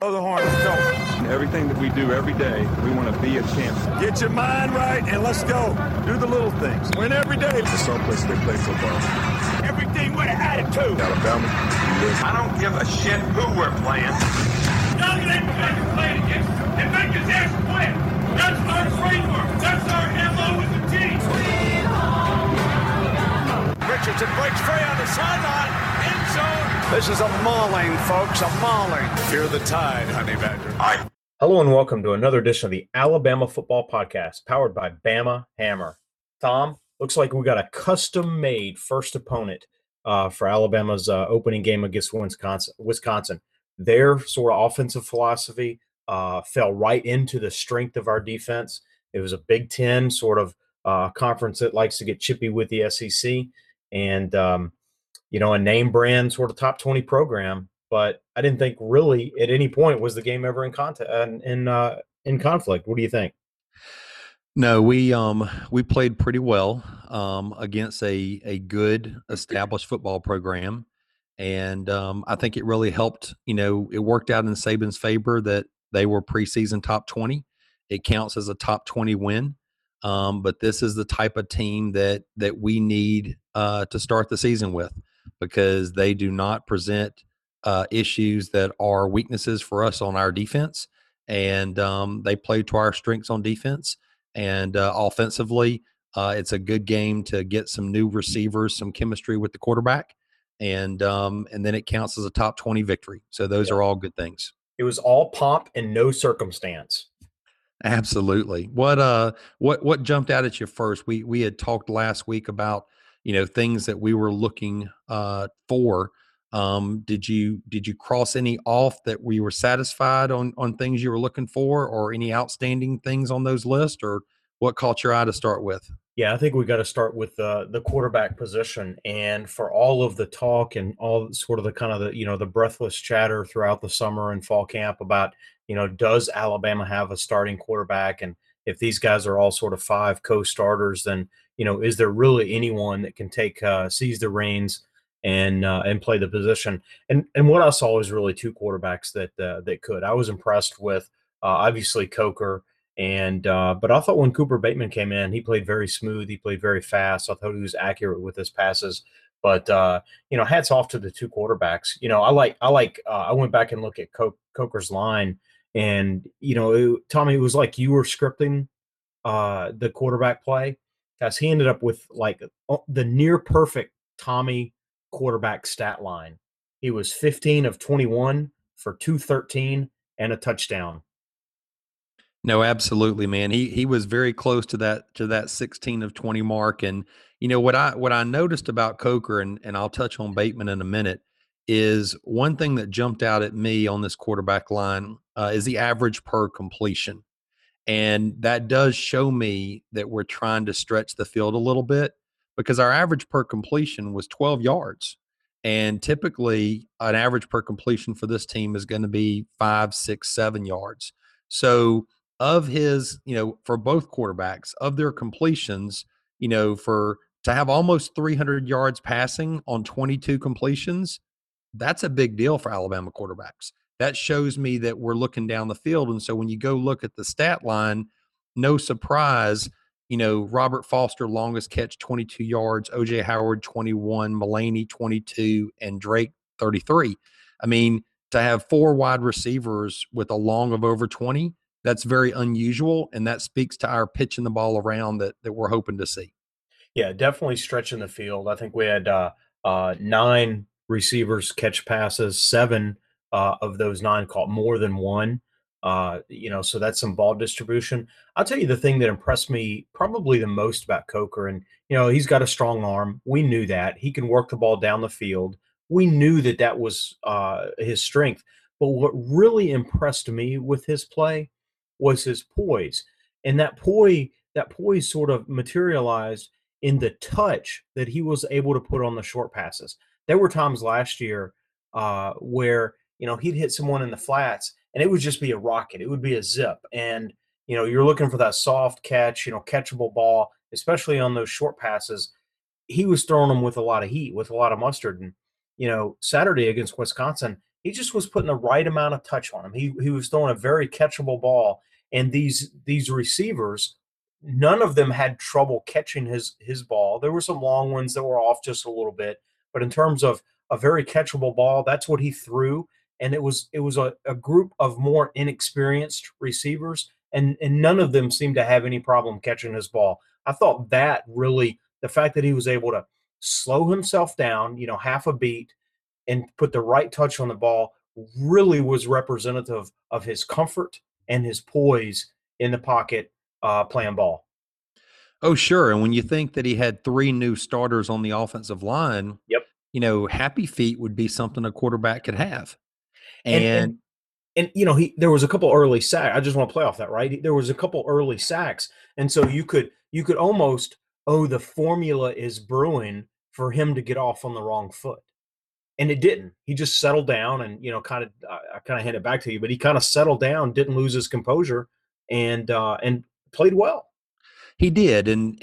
Blow the horn, let's go. Everything that we do every day, we want to be a champion. Get your mind right and let's go. Do the little things. Win every day. It's someplace they play football. Everything with an attitude. Alabama, I don't give a shit who we're playing. Dominate the playing against and make his ass quit. That's our framework. That's our MO with the team. Richardson breaks free on the sideline. End zone. This is a mauling, folks, a mauling. Fear the tide, honey badger. Hello and welcome to another edition of the Alabama Football Podcast, powered by Bama Hammer. Tom, looks like we got a custom-made first opponent for Alabama's opening game against Wisconsin. Their sort of offensive philosophy fell right into the strength of our defense. It was a Big Ten sort of conference that likes to get chippy with the SEC, and a name brand sort of top 20 program. But I didn't think really at any point was the game ever in conflict. What do you think? No, we played pretty well against a good established football program, and I think it really helped. It worked out in Saban's favor that they were preseason top 20. It counts as a top 20 win, but this is the type of team that we need to start the season with, because they do not present issues that are weaknesses for us on our defense, and they play to our strengths on defense. And offensively, it's a good game to get some new receivers, some chemistry with the quarterback, and then it counts as a top 20 victory. So those are all good things. It was all pomp and no circumstance. Absolutely. What jumped out at you first? We had talked last week about things that we were looking for. Did you cross any off that we were satisfied on things you were looking for, or any outstanding things on those lists, or what caught your eye to start with? Yeah, I think we got to start with the quarterback position. And for all of the talk and all sort of the kind of the breathless chatter throughout the summer and fall camp about, does Alabama have a starting quarterback? And if these guys are all sort of five co-starters, then, is there really anyone that can seize the reins and play the position? And what I saw was really two quarterbacks that could. I was impressed with obviously Coker, but I thought when Cooper Bateman came in, he played very smooth. He played very fast. I thought he was accurate with his passes. But hats off to the two quarterbacks. I went back and looked at Coker's line, and Tommy, it was like you were scripting the quarterback play, because he ended up with like the near perfect Tommy quarterback stat line. He was 15 of 21 for 213 and a touchdown. No, absolutely, man. He was very close to that 16 of 20 mark. And what I noticed about Coker, and I'll touch on Bateman in a minute, is one thing that jumped out at me on this quarterback line is the average per completion. And that does show me that we're trying to stretch the field a little bit, because our average per completion was 12 yards. And typically an average per completion for this team is going to be 5, 6, 7 yards. So of his, for both quarterbacks, of their completions, to have almost 300 yards passing on 22 completions, that's a big deal for Alabama quarterbacks. That shows me that we're looking down the field. And so when you go look at the stat line, no surprise, Robert Foster, longest catch, 22 yards, O.J. Howard, 21, Mullaney, 22, and Drake, 33. I mean, to have four wide receivers with a long of over 20, that's very unusual, and that speaks to our pitching the ball around that we're hoping to see. Yeah, definitely stretching the field. I think we had 9 receivers catch passes, 7 of those 9 caught more than one. So that's some ball distribution. I'll tell you the thing that impressed me probably the most about Coker, and he's got a strong arm. We knew that. He can work the ball down the field. We knew that was his strength. But what really impressed me with his play was his poise. And that poise sort of materialized in the touch that he was able to put on the short passes. There were times last year where he'd hit someone in the flats, and it would just be a rocket. It would be a zip. And, you're looking for that soft catch, catchable ball, especially on those short passes. He was throwing them with a lot of heat, with a lot of mustard. And, Saturday against Wisconsin, he just was putting the right amount of touch on him. He was throwing a very catchable ball, and these receivers, none of them had trouble catching his ball. There were some long ones that were off just a little bit, but in terms of a very catchable ball, that's what he threw. And it was a group of more inexperienced receivers, and none of them seemed to have any problem catching his ball. I thought that really, the fact that he was able to slow himself down, half a beat, and put the right touch on the ball really was representative of his comfort and his poise in the pocket playing ball. Oh, sure. And when you think that he had 3 new starters on the offensive line, Yep. happy feet would be something a quarterback could have. And there was a couple early sacks. I just want to play off that, right? There was a couple early sacks, and so you could almost, the formula is brewing for him to get off on the wrong foot. And it didn't. He just settled down and, kind of, I kind of hand it back to you, but he kind of settled down, didn't lose his composure, and played well. He did, and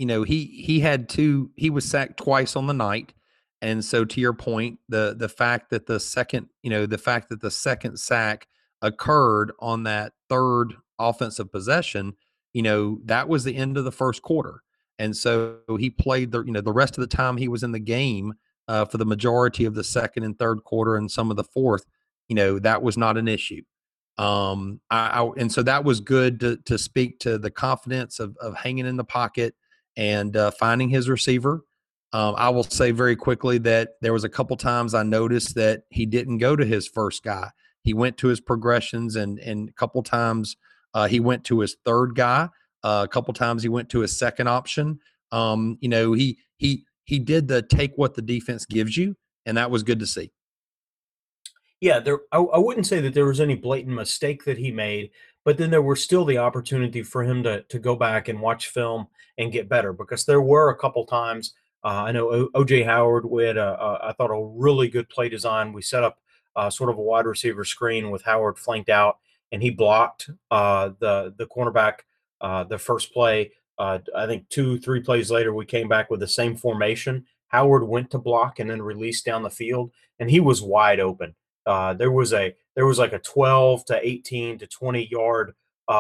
he was sacked twice on the night, and so to your point, the fact that the second sack occurred on that third offensive possession, that was the end of the first quarter, and so he played the rest of the time he was in the game for the majority of the second and third quarter and some of the fourth. That was not an issue. And so that was good to speak to the confidence of hanging in the pocket and finding his receiver. I will say very quickly that there was a couple times I noticed that he didn't go to his first guy. He went to his progressions, and a couple times he went to his third guy. A couple times he went to his second option. He did the take what the defense gives you, and that was good to see. Yeah, I wouldn't say that there was any blatant mistake that he made, but then there were still the opportunity for him to go back and watch film and get better, because there were a couple times. I know O.J. Howard, we had I thought a really good play design. We set up sort of a wide receiver screen with Howard flanked out, and he blocked the cornerback the first play. I think 2-3 plays later, we came back with the same formation. Howard went to block and then released down the field, and he was wide open. There was like a 12 to 18 to 20 yard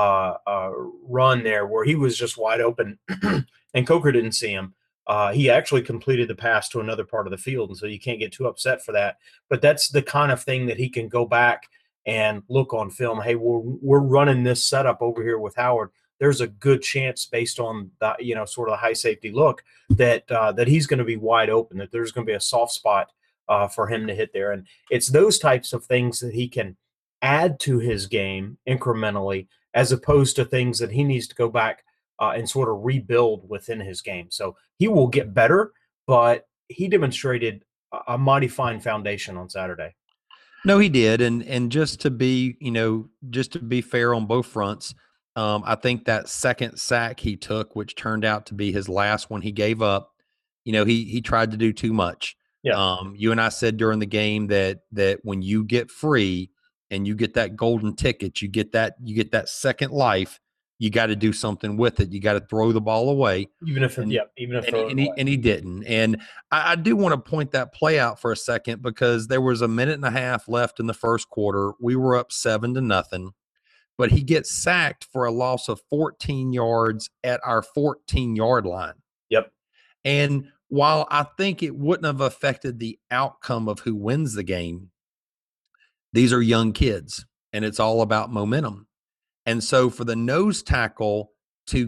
run there where he was just wide open, and Coker didn't see him. He actually completed the pass to another part of the field, and so you can't get too upset for that. But that's the kind of thing that he can go back and look on film. Hey, we're running this setup over here with Howard. There's a good chance, based on the sort of the high safety look, that he's going to be wide open, that there's going to be a soft spot for him to hit there. And it's those types of things that he can add to his game incrementally, as opposed to things that he needs to go back and sort of rebuild within his game. So he will get better, but he demonstrated a mighty fine foundation on Saturday. No, he did. And just to be fair on both fronts, I think that second sack he took, which turned out to be his last one he gave up, he tried to do too much. Yeah. You and I said during the game that when you get free and you get that golden ticket, you get that second life, you got to do something with it. You got to throw the ball away. Even if he didn't. And I do want to point that play out for a second, because there was a minute and a half left in the first quarter. We were up 7-0, but he gets sacked for a loss of 14 yards at our 14-yard line. Yep. And while I think it wouldn't have affected the outcome of who wins the game, these are young kids, and it's all about momentum. And so for the nose tackle who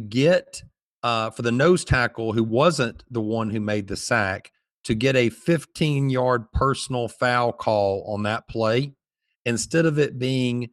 wasn't the one who made the sack, to get a 15-yard personal foul call on that play, instead of it being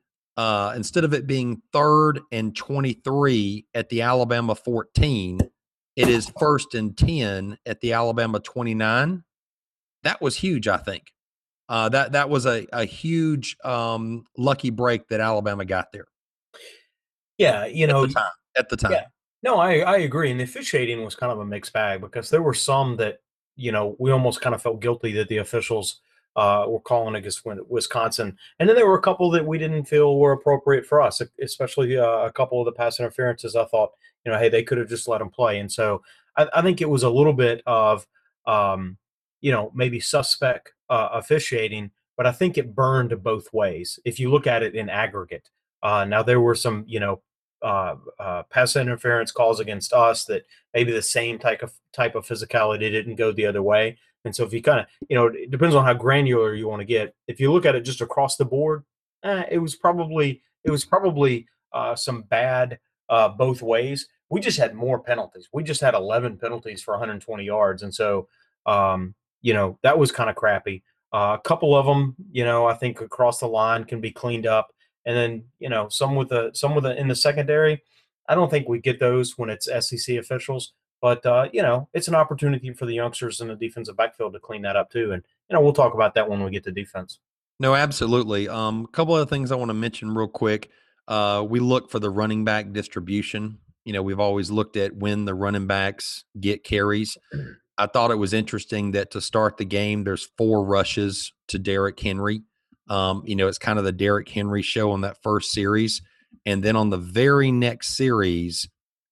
3rd and 23 at the Alabama 14, it is 1st and 10 at the Alabama 29. That was huge, I think. That was a huge lucky break that Alabama got there. Yeah, at the time. Yeah. No, I agree. And the officiating was kind of a mixed bag, because there were some that, we almost kind of felt guilty that the officials were calling against Wisconsin. And then there were a couple that we didn't feel were appropriate for us, especially a couple of the pass interferences. I thought, hey, they could have just let them play. And so I think it was a little bit of, maybe suspect officiating. but I think it burned both ways if you look at it in aggregate. Now there were some, pass interference calls against us that maybe the same type of physicality didn't go the other way. And so if you kind of, it depends on how granular you want to get. If you look at it just across the board, it was probably some bad both ways. We just had more penalties. We just had 11 penalties for 120 yards, and so that was kind of crappy. A couple of them, I think across the line can be cleaned up, and then some with the in the secondary. I don't think we get those when it's SEC officials, but it's an opportunity for the youngsters in the defensive backfield to clean that up too. And we'll talk about that when we get to defense. No, absolutely. A couple of things I want to mention real quick. We look for the running back distribution. We've always looked at when the running backs get carries. I thought it was interesting that to start the game, there's 4 rushes to Derrick Henry. It's kind of the Derrick Henry show on that first series. And then on the very next series,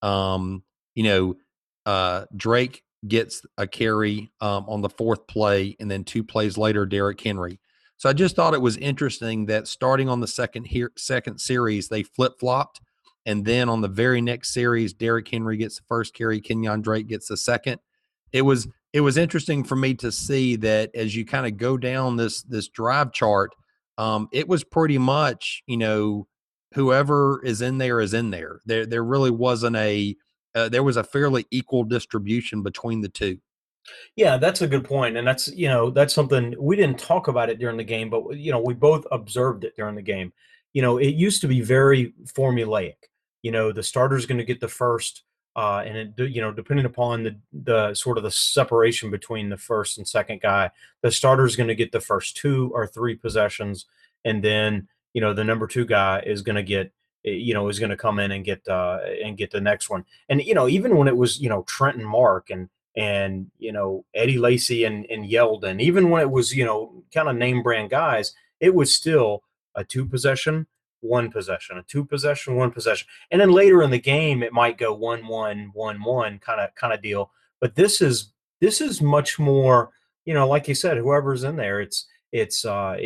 Drake gets a carry on the 4th play, and then 2 plays later, Derrick Henry. So I just thought it was interesting that starting on the second series, they flip-flopped. And then on the very next series, Derrick Henry gets the first carry, Kenyon Drake gets the second. It was interesting for me to see that as you kind of go down this drive chart, it was pretty much, whoever is in there is in there. There really wasn't there was a fairly equal distribution between the two. Yeah, that's a good point, and that's something we didn't talk about it during the game, but we both observed it during the game. It used to be very formulaic. The starter's going to get the first, and depending upon the sort of the separation between the first and second guy, the starter's going to get the first 2 or 3 possessions, and then the number 2 guy is going to get is going to come in and get the next one. And even when it was Trenton Mark and Eddie Lacy and Yeldon, even when it was, kind of name brand guys, it was still a 2 possession, 1 possession, a 2 possession, 1 possession. And then later in the game, it might go 1-1, 1-1 kind of deal. But this is much more, like you said, whoever's in there, there's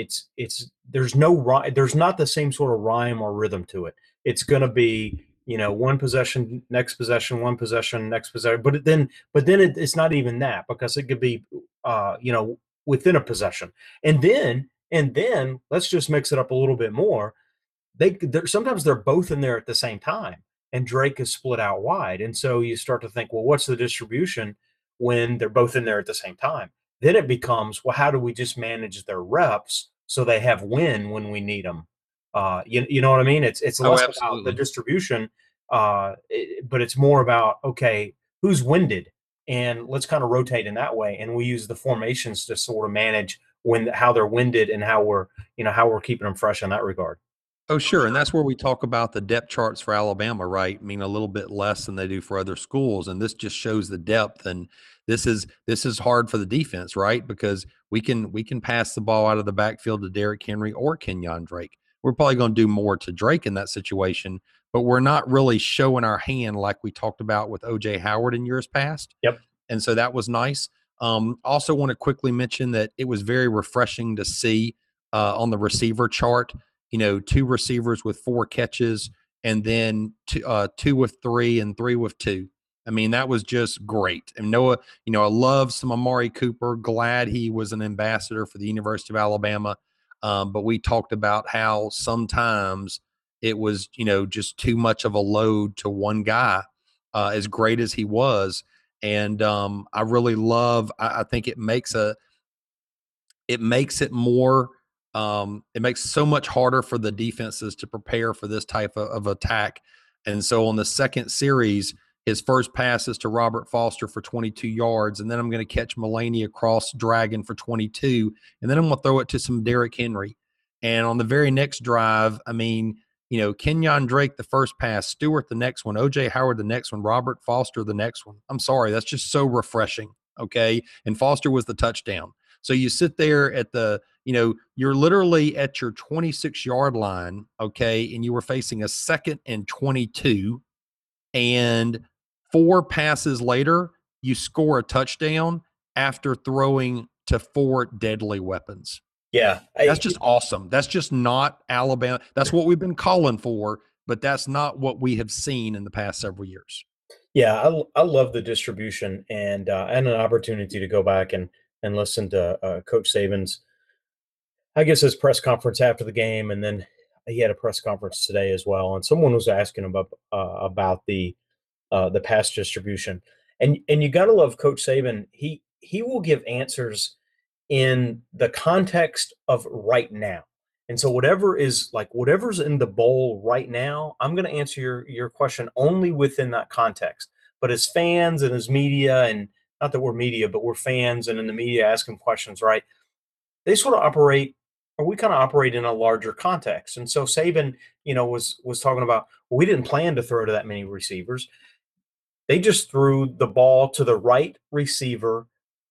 not the same sort of rhyme or rhythm to it. It's going to be, 1 possession, next possession, 1 possession, next possession. But then it's not even that, because it could be, within a possession. And then let's just mix it up a little bit more. Sometimes they're both in there at the same time, and Drake is split out wide. And so you start to think, well, what's the distribution when they're both in there at the same time? Then it becomes, well, how do we just manage their reps so they have when we need them? You know what I mean? It's less about the distribution, but it's more about, okay, who's winded, and let's kind of rotate in that way. And we use the formations to sort of manage how they're winded and how we're keeping them fresh in that regard. Oh, sure. And that's where we talk about the depth charts for Alabama, right? I mean, a little bit less than they do for other schools. And this just shows the depth. And this is hard for the defense, right? Because we can pass the ball out of the backfield to Derrick Henry or Kenyon Drake. We're probably going to do more to Drake in that situation, but we're not really showing our hand like we talked about with O.J. Howard in years past. Yep. And so that was nice. Also want to quickly mention that it was very refreshing to see on the receiver chart, 2 receivers with 4 catches, and then 2 with 3 and 3 with 2. I mean, that was just great. And Noah, I love some Amari Cooper. Glad he was an ambassador for the University of Alabama. But we talked about how sometimes it was, just too much of a load to one guy, as great as he was. And I really love, I think it makes it more, it makes so much harder for the defenses to prepare for this type of attack. And so on the second series, his first pass is to Robert Foster for 22 yards, and then I'm going to catch Mulaney across Dragon for 22, and then I'm going to throw it to some Derrick Henry. And on the very next drive, I mean, Kenyon Drake the first pass, Stewart the next one, O.J. Howard the next one, Robert Foster the next one. I'm sorry, that's just so refreshing, okay? And Foster was the touchdown. So you sit there at you're literally at your 26-yard line, okay, and you were facing a 2nd and 22, and 4 passes later, you score a touchdown after throwing to 4 deadly weapons. Yeah, That's just awesome. That's just not Alabama. That's what we've been calling for, but that's not what we have seen in the past several years. yeah, I love the distribution and an opportunity to go back and listen to Coach Saban's, I guess, his press conference after the game, and then he had a press conference today as well. And someone was asking him about the pass distribution, and you got to love Coach Saban. He will give answers in the context of right now. And so whatever's in the bowl right now, I'm going to answer your question only within that context. But as fans and as media, and not that we're media, but we're fans and in the media asking questions, right? They sort of operate, or we kind of operate in a larger context. And so Saban, was talking about, well, we didn't plan to throw to that many receivers. They just threw the ball to the right receiver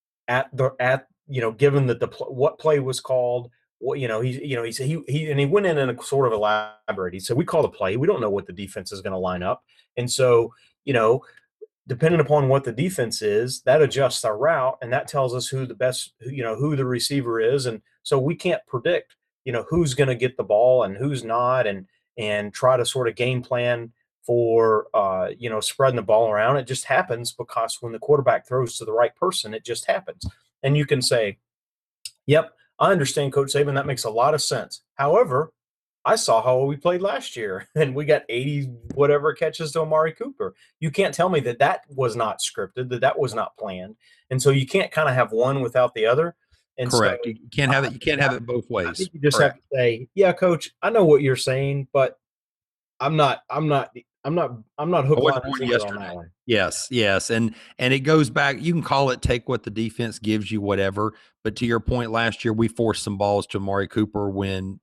given that what play was called, what he said he went in and sort of elaborate. He said, we call the play, we don't know what the defense is going to line up, and so depending upon what the defense is, that adjusts our route, and that tells us who the best, who the receiver is, and so we can't predict who's going to get the ball and who's not, and try to sort of game plan for spreading the ball around. It just happens because when the quarterback throws to the right person, it just happens. And you can say, yep, I understand, Coach Saban. That makes a lot of sense. However, I saw how we played last year, and we got 80 whatever catches to Amari Cooper. You can't tell me that was not scripted, that was not planned. And so you can't kind of have one without the other. And correct. So, you can't have it. You can't have it both ways. I think you just correct. have to say, yeah, Coach, I know what you're saying, but I'm not hook, line, and sinker on that one. Yes, and it goes back. You can call it take what the defense gives you, whatever. But to your point, last year we forced some balls to Amari Cooper when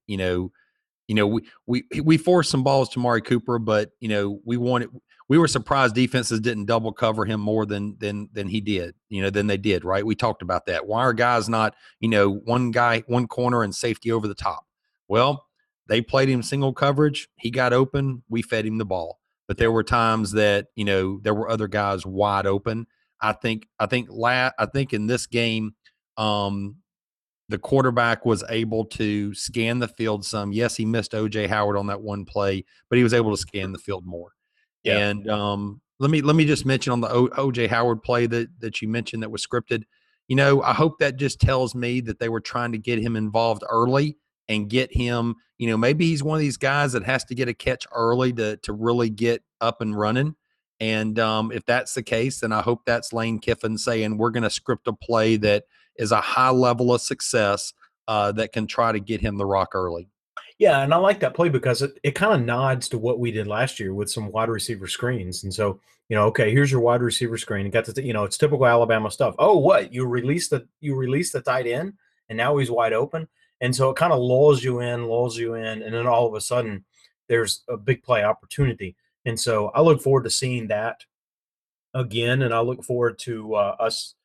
we forced some balls to Amari Cooper, but we were surprised defenses didn't double cover him more than he did, than they did. Right? We talked about that. Why are guys not one guy, one corner, and safety over the top? Well, they played him single coverage. He got open. We fed him the ball. But there were times that there were other guys wide open. I think in this game, the quarterback was able to scan the field some. Yes, he missed O.J. Howard on that one play, but he was able to scan the field more. Yeah. And let me just mention on the O.J. Howard play that you mentioned that was scripted. I hope that just tells me that they were trying to get him involved early and get him, maybe he's one of these guys that has to get a catch early to really get up and running. And if that's the case, then I hope that's Lane Kiffin saying we're going to script a play that is a high level of success that can try to get him the rock early. Yeah, and I like that play because it kind of nods to what we did last year with some wide receiver screens. And so, okay, here's your wide receiver screen. You got to, it's typical Alabama stuff. Oh, what? You release the tight end, and now he's wide open. And so it kind of lulls you in, and then all of a sudden there's a big play opportunity. And so I look forward to seeing that again, and I look forward to us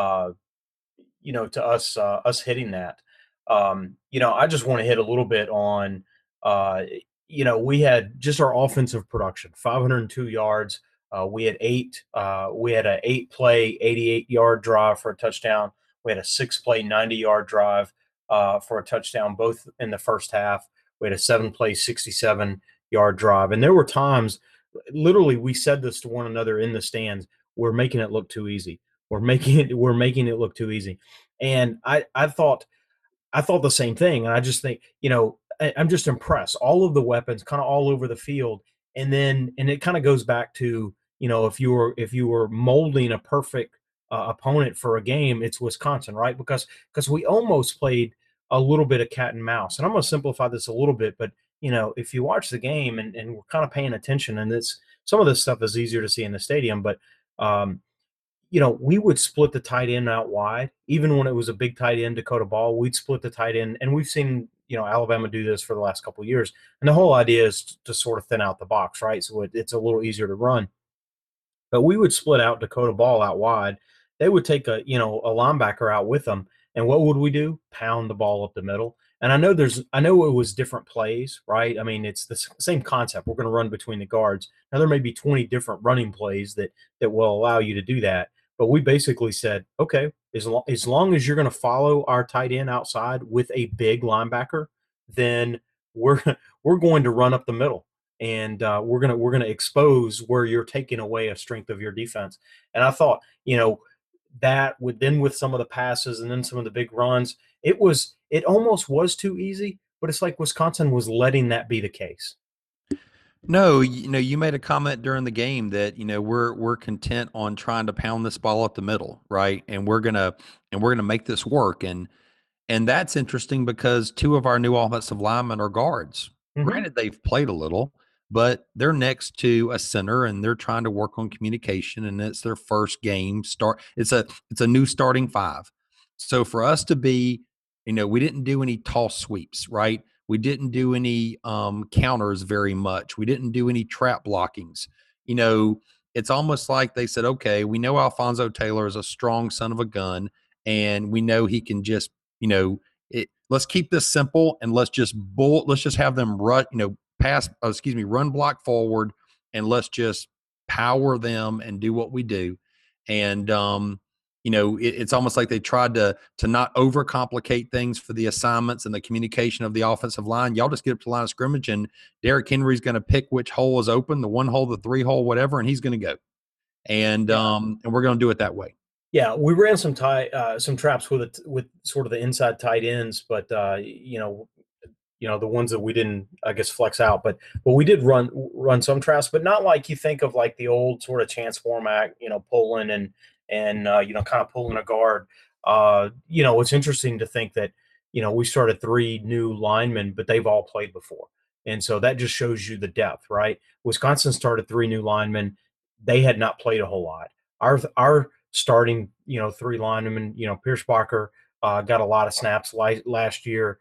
hitting that. I just want to hit a little bit on, we had just our offensive production, 502 yards. We had an 8-play, 88-yard drive for a touchdown. We had a 6-play, 90-yard drive for a touchdown, both in the first half. We had a 7-play, 67-yard drive. And there were times, literally, we said this to one another in the stands, we're making it look too easy. We're making it look too easy. And I thought the same thing. And I just think, I'm just impressed. All of the weapons kind of all over the field. And it kind of goes back to, if you were molding a perfect opponent for a game, it's Wisconsin, right? Because we almost played a little bit of cat and mouse. And I'm going to simplify this a little bit, but if you watch the game and we're kind of paying attention, and some of this stuff is easier to see in the stadium, but we would split the tight end out wide. Even when it was a big tight end, Dakota Ball, we'd split the tight end. And we've seen, Alabama do this for the last couple of years. And the whole idea is to sort of thin out the box, right? So it's a little easier to run. But we would split out Dakota Ball out wide. They would take a linebacker out with them. And what would we do? Pound the ball up the middle. And I know it was different plays, right? I mean, it's the same concept. We're going to run between the guards. Now, there may be 20 different running plays that will allow you to do that. But we basically said, okay, as long as you're going to follow our tight end outside with a big linebacker, then we're we're going to run up the middle, and we're gonna expose where you're taking away a strength of your defense. And I thought, that with some of the passes and then some of the big runs, it almost was too easy, but it's like Wisconsin was letting that be the case. No, you made a comment during the game that we're content on trying to pound this ball up the middle, right? And we're gonna make this work. And that's interesting because two of our new offensive linemen are guards. Granted, they've played a little, but they're next to a center and they're trying to work on communication. And it's their first game start. It's a new starting five. So for us to be, we didn't do any toss sweeps, right? We didn't do any counters very much. We didn't do any trap blockings. It's almost like they said, okay, we know Alfonso Taylor is a strong son of a gun, and we know he can just, let's keep this simple and let's just have them run, run block forward, and let's just power them and do what we do. And it's almost like they tried to not overcomplicate things for the assignments and the communication of the offensive line. Y'all just get up to the line of scrimmage, and Derrick Henry's going to pick which hole is open, the 1 hole, the 3 hole, whatever, and he's going to go. And we're going to do it that way. Yeah, we ran some traps with sort of the inside tight ends, but the ones that we didn't, I guess, flex out. But we did run some traps, but not like you think of like the old sort of chance format, pulling and kind of pulling a guard. It's interesting to think that we started 3 new linemen, but they've all played before, and so that just shows you the depth, right? Wisconsin started 3 new linemen; they had not played a whole lot. Our starting 3 linemen, Pierce Barker got a lot of snaps last year.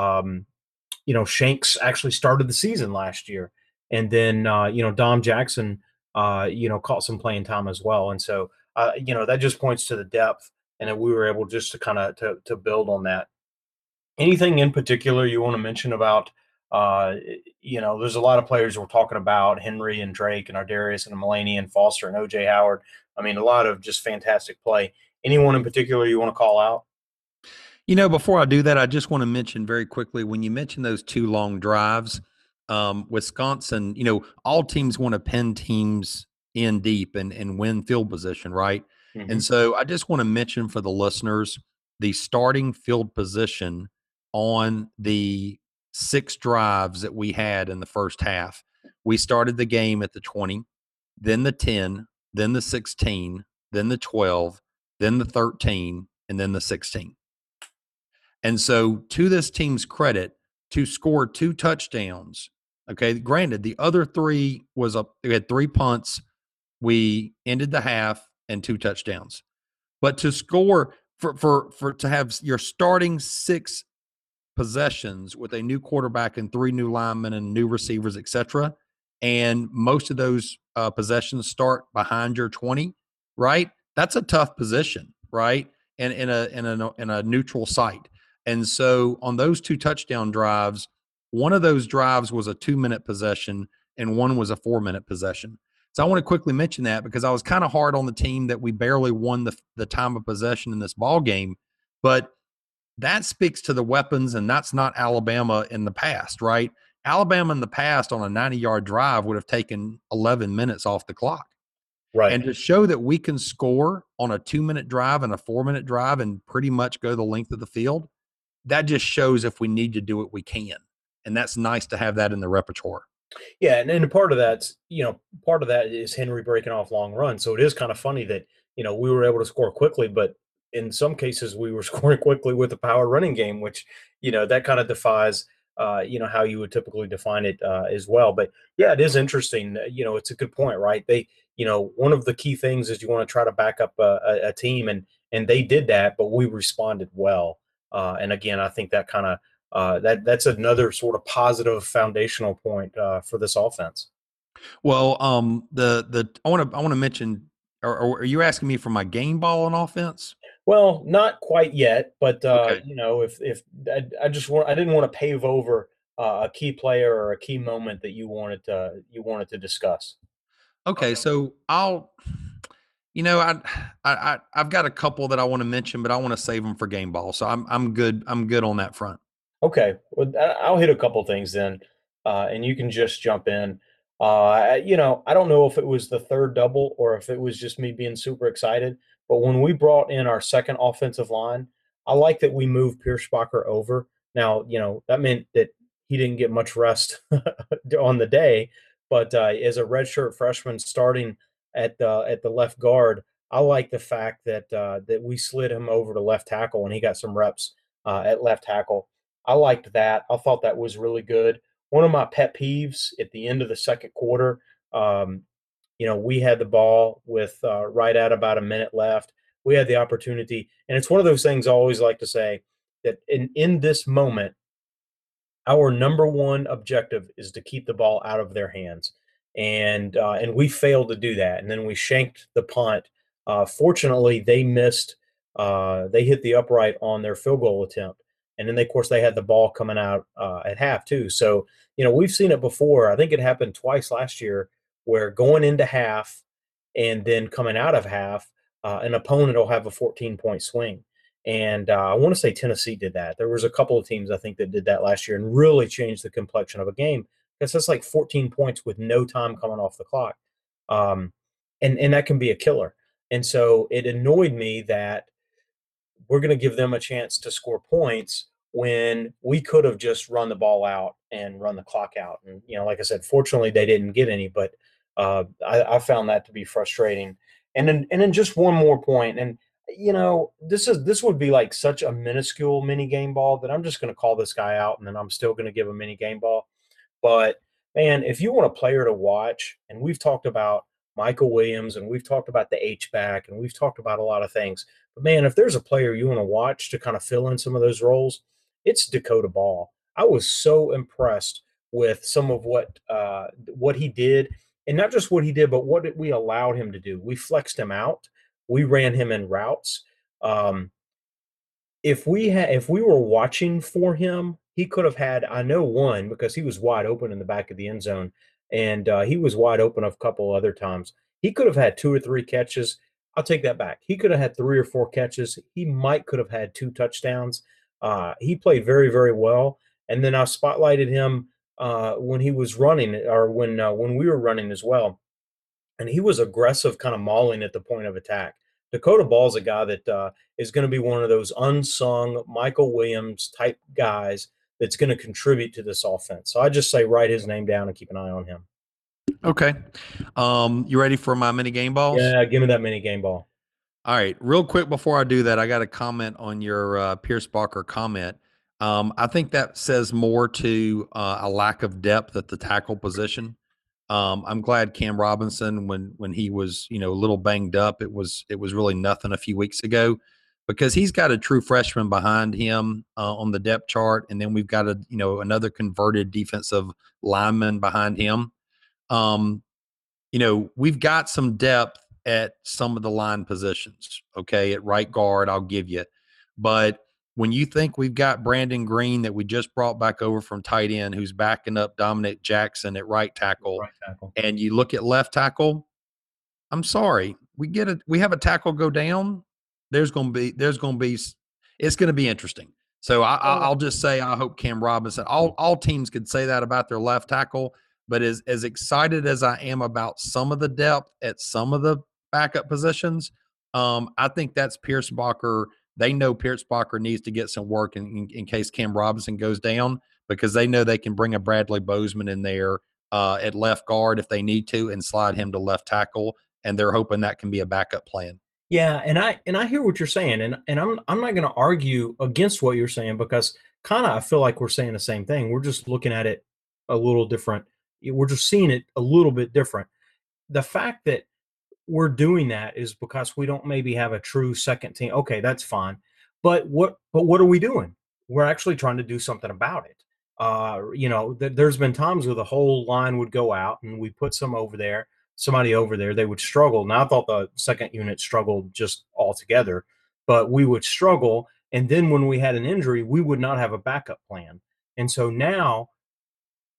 Shanks actually started the season last year, and then Dom Jackson caught some playing time as well, and so that just points to the depth, and that we were able just to kind of to build on that. Anything in particular you want to mention about there's a lot of players we're talking about, Henry and Drake and Ardarius and Mulaney and Foster and OJ Howard. I mean, a lot of just fantastic play. Anyone in particular you want to call out? Before I do that, I just want to mention very quickly, when you mention those 2 long drives, Wisconsin, all teams want to pin teams in deep and win field position, right? Mm-hmm. And so I just want to mention for the listeners, the starting field position on the 6 drives that we had in the first half. We started the game at the 20, then the 10, then the 16, then the 12, then the 13, and then the 16. And so, to this team's credit, to score 2 touchdowns, okay, granted, the other 3 we had 3 punts. We ended the half and 2 touchdowns. But to score to have your starting 6 possessions with a new quarterback and 3 new linemen and new receivers, etc., and most of those possessions start behind your 20, right? That's a tough position, right? And in a neutral site. And so on those 2 touchdown drives, one of those drives was a 2-minute possession and one was a 4-minute possession. So I want to quickly mention that because I was kind of hard on the team that we barely won the time of possession in this ball game, but that speaks to the weapons, and that's not Alabama in the past, right? Alabama in the past on a 90-yard drive would have taken 11 minutes off the clock. Right. And to show that we can score on a 2-minute drive and a 4-minute drive and pretty much go the length of the field, that just shows if we need to do it, we can. And that's nice to have that in the repertoire. Yeah, and part of that is Henry breaking off long runs. So it is kind of funny that, we were able to score quickly, but in some cases we were scoring quickly with a power running game, which, that kind of defies, how you would typically define it as well. But yeah, it is interesting. It's a good point, right? They, one of the key things is you want to try to back up a team, and they did that, but we responded well. And again, I think that kind of that's another sort of positive foundational point for this offense. Well, I want to mention. Or are you asking me for my game ball on offense? Well, not quite yet, but Okay. if I didn't want to pave over a key player or a key moment that you wanted to discuss. Okay, so I've got a couple that I want to mention, but I want to save them for game ball. So I'm good. I'm good on that front. Okay, well, I'll hit a couple things then, and you can just jump in. I don't know if it was the third double or if it was just me being super excited, but when we brought in our second offensive line, I like that we moved Pierschbacher over. Now, that meant that he didn't get much rest on the day, but as a redshirt freshman starting at the left guard, I like the fact that we slid him over to left tackle and he got some reps at left tackle. I liked that. I thought that was really good. One of my pet peeves at the end of the second quarter, um, we had the ball with right at about a minute left. We had the opportunity, and it's one of those things I always like to say that in this moment, our number one objective is to keep the ball out of their hands, and we failed to do that. And then we shanked the punt. Fortunately, they missed. They hit the upright on their field goal attempt, and then of course they had the ball coming out at half too. So we've seen it before. I think it happened twice last year, where going into half and then coming out of half, an opponent will have a 14-point swing. And I want to say Tennessee did that. There was a couple of teams I think that did that last year and really changed the complexion of a game because that's like 14 points with no time coming off the clock, um, and that can be a killer. And so it annoyed me that we're going to give them a chance to score points when we could have just run the ball out and run the clock out. And like I said, fortunately they didn't get any, but I found that to be frustrating. And then just one more point, and this would be like such a minuscule mini game ball that I'm just going to call this guy out, and then I'm still going to give a mini game ball. But man, if you want a player to watch, and we've talked about Michael Williams, and we've talked about the H back, and we've talked about a lot of things. But man, if there's a player you want to watch to kind of fill in some of those roles, it's Dakota Ball. I was so impressed with some of what he did, and not just what he did, but what we allowed him to do. We flexed him out. We ran him in routes. Um, if we were watching for him, he could have had, I know, one, because he was wide open in the back of the end zone, and he was wide open a couple other times. He could have had two or three catches. I'll take that back. He could have had three or four catches. He could have had two touchdowns. He played very, very well. And then I spotlighted him when he was running, or when we were running as well, and he was aggressive, kind of mauling at the point of attack. Dakota Ball's a guy that is going to be one of those unsung Michael Williams type guys that's going to contribute to this offense. So I just say write his name down and keep an eye on him. Okay. You ready for my mini game balls? Yeah, give me that mini game ball. All right. Real quick before I do that, I got a comment on your Pierschbacher comment. I think that says more to a lack of depth at the tackle position. I'm glad Cam Robinson, when he was a little banged up, it was really nothing a few weeks ago, because he's got a true freshman behind him on the depth chart, and then we've got another converted defensive lineman behind him. We've got some depth at some of the line positions. Okay, at right guard, I'll give you, but when you think we've got Brandon Green that we just brought back over from tight end, who's backing up Dominic Jackson at right tackle, and you look at left tackle, I'm sorry, we have a tackle go down. It's going to be interesting. So I'll just say, I hope Cam Robinson, all teams could say that about their left tackle, but as excited as I am about some of the depth at some of the backup positions, I think that's Pierschbacher. They know Pierschbacher needs to get some work in case Cam Robinson goes down, because they know they can bring a Bradley Bozeman in there at left guard if they need to and slide him to left tackle, and they're hoping that can be a backup plan. Yeah, and I hear what you're saying, and I'm not going to argue against what you're saying, because kind of I feel like we're saying the same thing. We're just looking at it a little different. We're just seeing it a little bit different. The fact that we're doing that is because we don't maybe have a true second team. Okay, that's fine. But what are we doing? We're actually trying to do something about it. There's been times where the whole line would go out and we put somebody over there, they would struggle. Now, I thought the second unit struggled just altogether, but we would struggle. And then when we had an injury, we would not have a backup plan. And so now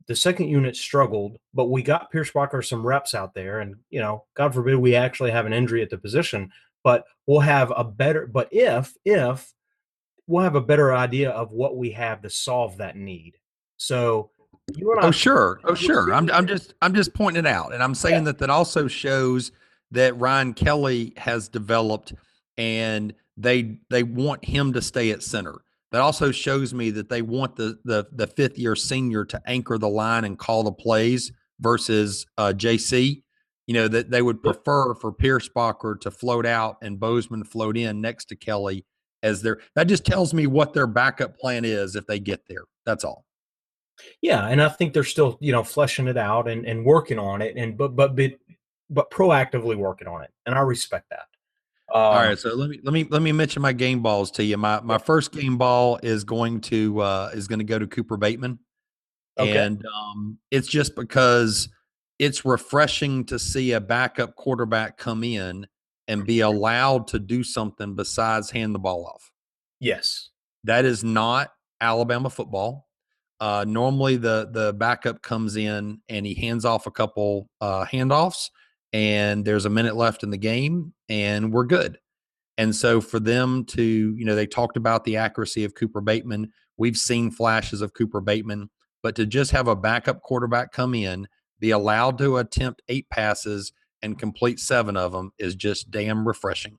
the second unit struggled, but we got Pierschbacher some reps out there, and God forbid we actually have an injury at the position, but we'll have a better. But if we'll have a better idea of what we have to solve that need. So you and I. Oh sure. I'm just pointing it out, and I'm saying that also shows that Ryan Kelly has developed, and they want him to stay at center. That also shows me that they want the fifth year senior to anchor the line and call the plays versus JC. That they would prefer for Pierschbacher to float out and Bozeman float in next to Kelly as that just tells me what their backup plan is if they get there. That's all. Yeah, and I think they're still, fleshing it out and working on it, and but proactively working on it, and I respect that. All right, so let me mention my game balls to you. My first game ball is going to go to Cooper Bateman, and it's just because it's refreshing to see a backup quarterback come in and be allowed to do something besides hand the ball off. Yes, that is not Alabama football. Normally the backup comes in and he hands off a couple handoffs, and there's a minute left in the game and we're good. And so for them to, they talked about the accuracy of Cooper Bateman. We've seen flashes of Cooper Bateman, but to just have a backup quarterback come in, be allowed to attempt 8 passes and complete 7 of them is just damn refreshing.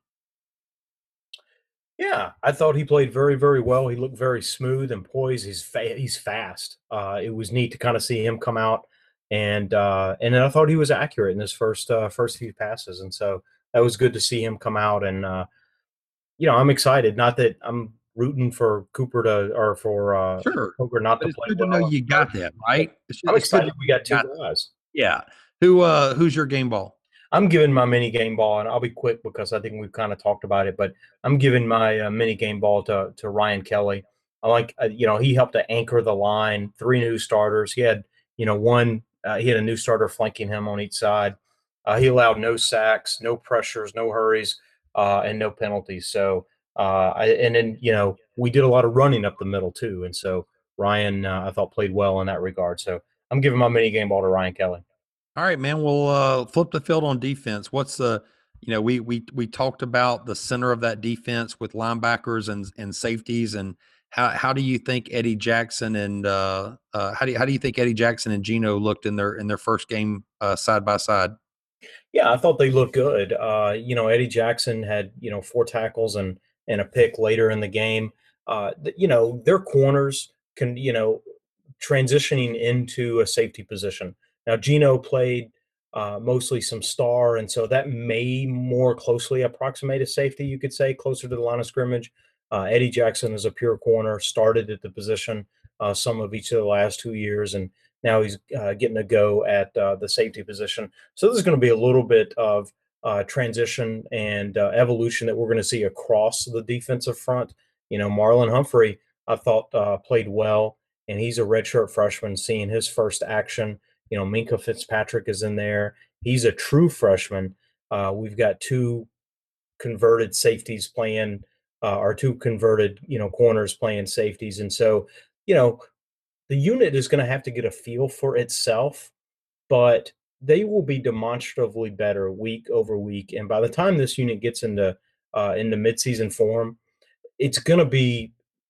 Yeah, I thought he played very, very well. He looked very smooth and poised. He's fast. It was neat to kind of see him come out, and then I thought he was accurate in his first few passes, and so that was good to see him come out. And I'm excited. Not that I'm rooting for Cooper Cooper not to it's play good well. To know you got that right. I'm excited we got 2 guys. Yeah. Who's your game ball? I'm giving my mini game ball, and I'll be quick because I think we've kind of talked about it, but I'm giving my mini game ball to Ryan Kelly. I like, he helped to anchor the line, 3 new starters. He had, he had a new starter flanking him on each side. He allowed no sacks, no pressures, no hurries, and no penalties. So, we did a lot of running up the middle too. And so Ryan, I thought played well in that regard. So I'm giving my mini game ball to Ryan Kelly. All right, man. We'll flip the field on defense. What's the, we talked about the center of that defense with linebackers and safeties, and how do you think Eddie Jackson and how do you think Eddie Jackson and Geno looked in their first game side by side? Yeah, I thought they looked good. Eddie Jackson had 4 tackles and a pick later in the game. Their corners can transitioning into a safety position. Now, Geno played mostly some star, and so that may more closely approximate a safety, you could say, closer to the line of scrimmage. Eddie Jackson is a pure corner, started at the position some of each of the last 2 years, and now he's getting a go at the safety position. So there's going to be a little bit of transition and evolution that we're going to see across the defensive front. Marlon Humphrey, I thought played well, and he's a redshirt freshman, seeing his first action. Minkah Fitzpatrick is in there. He's a true freshman. We've got 2 converted safeties playing, or 2 converted, corners playing safeties. And so, the unit is going to have to get a feel for itself, but they will be demonstratively better week over week. And by the time this unit gets into midseason form, it's going to be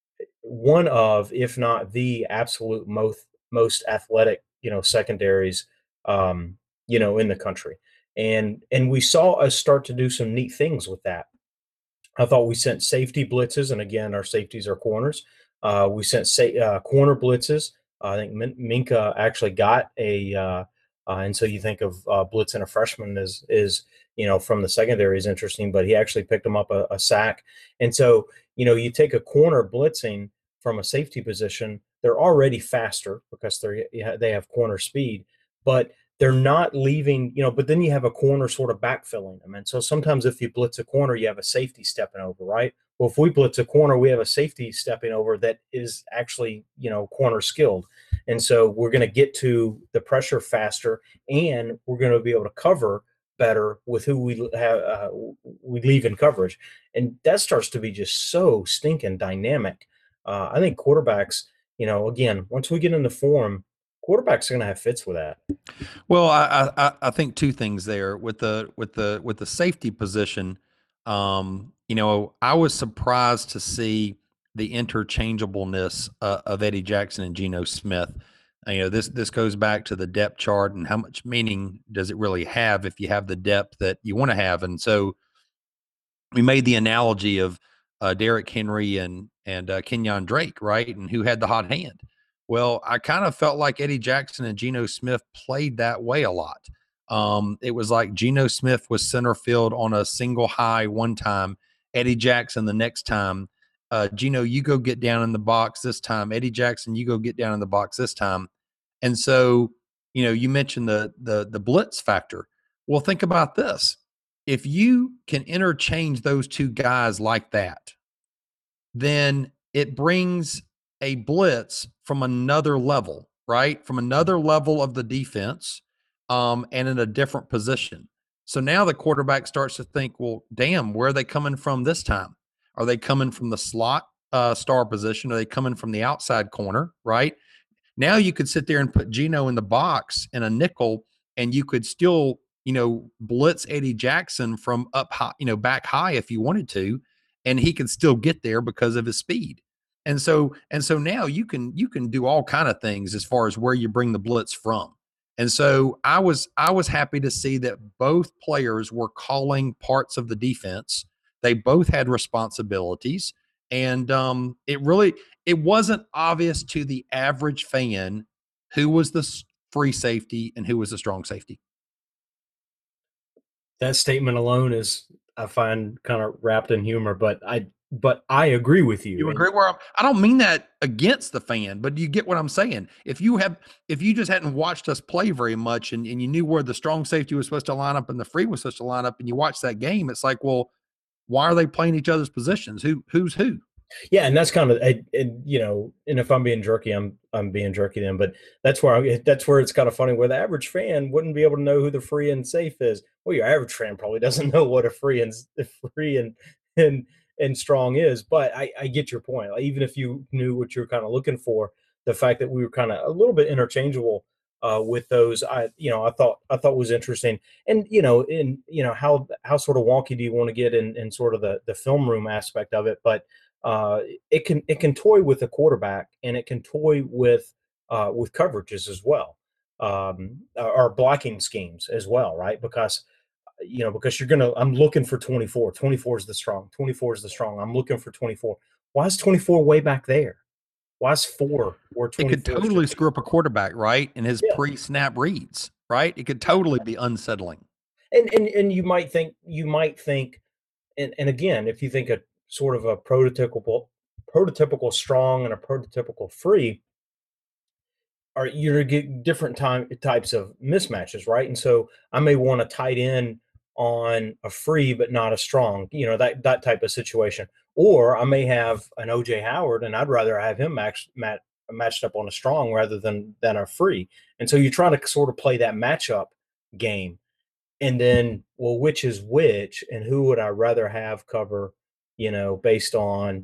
one of, if not the absolute most athletic, secondaries, in the country. And we saw us start to do some neat things with that. I thought we sent safety blitzes, and again, our safeties are corners. We sent corner blitzes. I think Minkah actually got and so you think of blitzing a freshman is from the secondary is interesting, but he actually picked him up a sack. And so, you take a corner blitzing from a safety position, they're already faster because they have corner speed, but they're not leaving, but then you have a corner sort of backfilling them. And so sometimes if you blitz a corner, you have a safety stepping over, right? Well, if we blitz a corner, we have a safety stepping over that is actually, corner skilled. And so we're going to get to the pressure faster, and we're going to be able to cover better with who we leave in coverage. And that starts to be just so stinking dynamic. I think quarterbacks, again, once we get into form, quarterbacks are going to have fits with that. Well, I think two things there with the safety position. I was surprised to see the interchangeableness of Eddie Jackson and Geno Smith. This goes back to the depth chart and how much meaning does it really have if you have the depth that you want to have. And so we made the analogy of Derrick Henry and Kenyon Drake, right? And who had the hot hand. Well, I kind of felt like Eddie Jackson and Geno Smith played that way a lot. It was like Geno Smith was center field on a single high one time, Eddie Jackson the next time. Geno, you go get down in the box this time. Eddie Jackson, you go get down in the box this time. And so, you mentioned the blitz factor. Well, think about this. If you can interchange those two guys like that, then it brings a blitz from another level, right? From another level of the defense, and in a different position. So now the quarterback starts to think, well, damn, where are they coming from this time? Are they coming from the slot star position? Are they coming from the outside corner, right? Now you could sit there and put Geno in the box in a nickel, and you could still, blitz Eddie Jackson from up high, back high if you wanted to, and he could still get there because of his speed. And so now you can do all kind of things as far as where you bring the blitz from. And so I was happy to see that both players were calling parts of the defense. They both had responsibilities, and it wasn't obvious to the average fan who was the free safety and who was the strong safety. That statement alone is, I find, kind of wrapped in humor, but I agree with you. You agree where I don't mean that against the fan, but you get what I'm saying. If you just hadn't watched us play very much and you knew where the strong safety was supposed to line up and the free was supposed to line up, and you watched that game, it's like, well, why are they playing each other's positions? Who's who? Yeah, and that's kind of, and if I'm being jerky, I'm being jerky then. But that's where it's kind of funny, where the average fan wouldn't be able to know who the free and safe is. Well, your average fan probably doesn't know what a free and strong is. But I get your point. Like, even if you knew what you were kind of looking for, the fact that we were kind of a little bit interchangeable with those, I thought was interesting. And how sort of wonky do you want to get in sort of the film room aspect of it? But it can toy with the quarterback, and it can toy with coverages as well, or blocking schemes as well, right? Because I'm looking for 24. 24 is the strong. 24 is the strong. I'm looking for 24. Why is 24 way back there? Why is 4 or 24? It could totally screw up a quarterback, right? And his pre-snap reads, right? It could totally be unsettling. And you might think, and again, if you think a sort of a prototypical strong and a prototypical free, you're going to get different types of mismatches, right? And so I may want a tight end on a free but not a strong, that type of situation. Or I may have an OJ Howard, and I'd rather have him matched up on a strong rather than a free. And so you're trying to sort of play that matchup game. And then, well, which is which, and who would I rather have cover, based on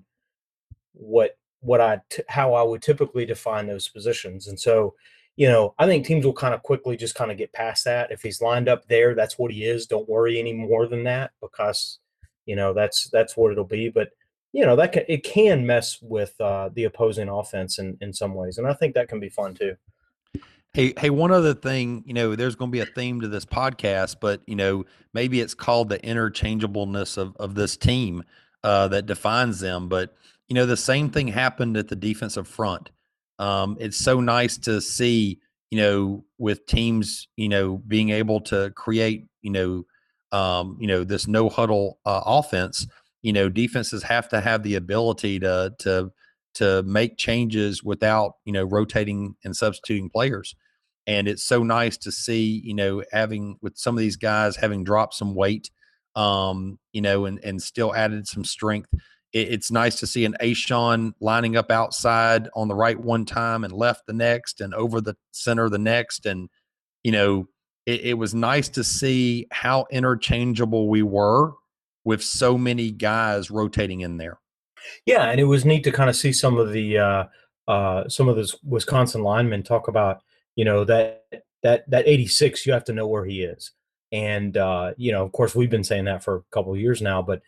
how I would typically define those positions. And so, I think teams will kind of quickly just kind of get past that. If he's lined up there, that's what he is. Don't worry any more than that, because, that's what it'll be. But, it can mess with the opposing offense in some ways. And I think that can be fun too. Hey, one other thing, there's going to be a theme to this podcast, but, maybe it's called the interchangeableness of this team that defines them. But, the same thing happened at the defensive front. It's so nice to see, with teams, being able to create, this no huddle offense. Defenses have to have the ability to make changes without, rotating and substituting players. And it's so nice to see, having with some of these guys having dropped some weight, and still added some strength. It's nice to see an A'Shaun lining up outside on the right one time and left the next, and over the center the next. And, it was nice to see how interchangeable we were with so many guys rotating in there. Yeah, and it was neat to kind of see some of those Wisconsin linemen talk about, that 86, you have to know where he is. And of course, we've been saying that for a couple of years now, but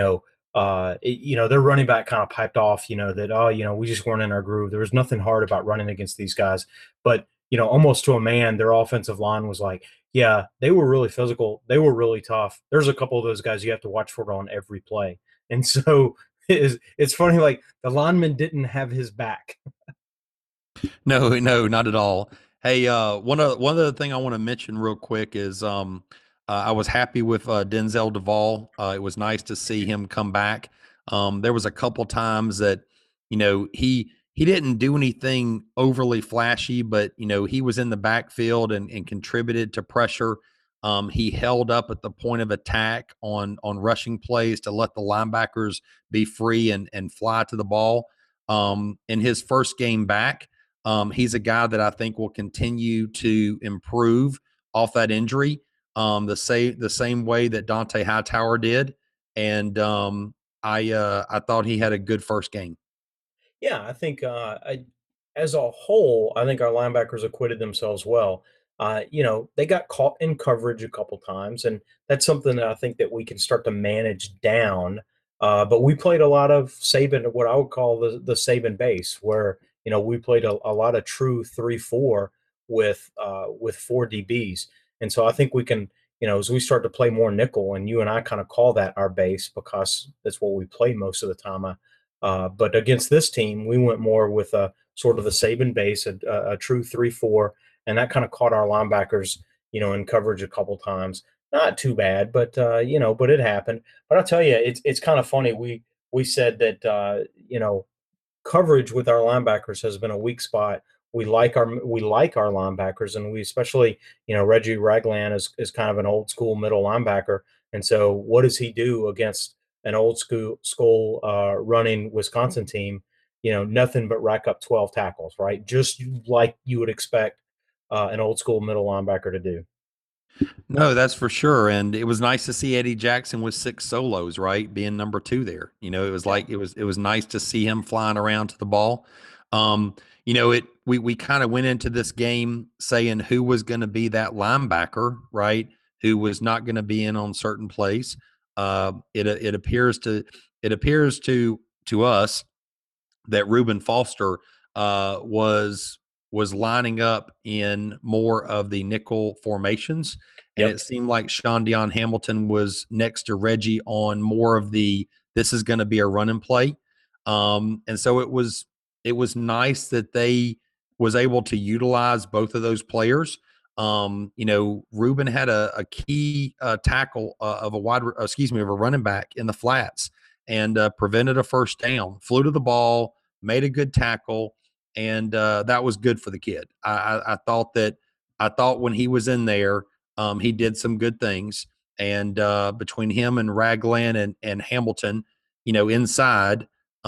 their running back kind of piped off, that, we just weren't in our groove. There was nothing hard about running against these guys. But, almost to a man, their offensive line was like, yeah, they were really physical. They were really tough. There's a couple of those guys you have to watch for on every play. And so it's funny, like the lineman didn't have his back. No, not at all. Hey, one other thing I want to mention real quick is I was happy with Denzel Duval. It was nice to see him come back. There was a couple times that he didn't do anything overly flashy, but he was in the backfield and contributed to pressure. He held up at the point of attack on rushing plays to let the linebackers be free and fly to the ball. In his first game back, he's a guy that I think will continue to improve off that injury, the same way that Dante Hightower did. And I thought he had a good first game. Yeah, I think as a whole, I think our linebackers acquitted themselves well. They got caught in coverage a couple times, and that's something that I think that we can start to manage down. But we played a lot of Saban, what I would call the Saban base, where we played a lot of true 3-4 with 4 DBs, and so I think we can, as we start to play more nickel, and you and I kind of call that our base because that's what we play most of the time. But against this team, we went more with a sort of the Saban base, a true 3-4, and that kind of caught our linebackers, in coverage a couple times. Not too bad, but but it happened. But I'll tell you, it's kind of funny. We said that coverage with our linebackers has been a weak spot. We like our linebackers, and we especially, Reggie Ragland is kind of an old school middle linebacker. And so what does he do against an old school running Wisconsin team? Nothing but rack up 12 tackles, right? Just like you would expect an old school middle linebacker to do. No, that's for sure. And it was nice to see Eddie Jackson with 6 solos, right? Being number 2 there. It was like it was nice to see him flying around to the ball. We kind of went into this game saying who was going to be that linebacker, right? Who was not going to be in on certain plays. It appears to us that Reuben Foster was lining up in more of the nickel formations. And It seemed like Sean Dion Hamilton was next to Reggie on more of this is going to be a run and play. And so it was nice that they was able to utilize both of those players. Reuben had a key tackle of a running back in the flats and prevented a first down, flew to the ball, made a good tackle. And that was good for the kid. I thought when he was in there, he did some good things. And between him and Ragland and Hamilton, inside,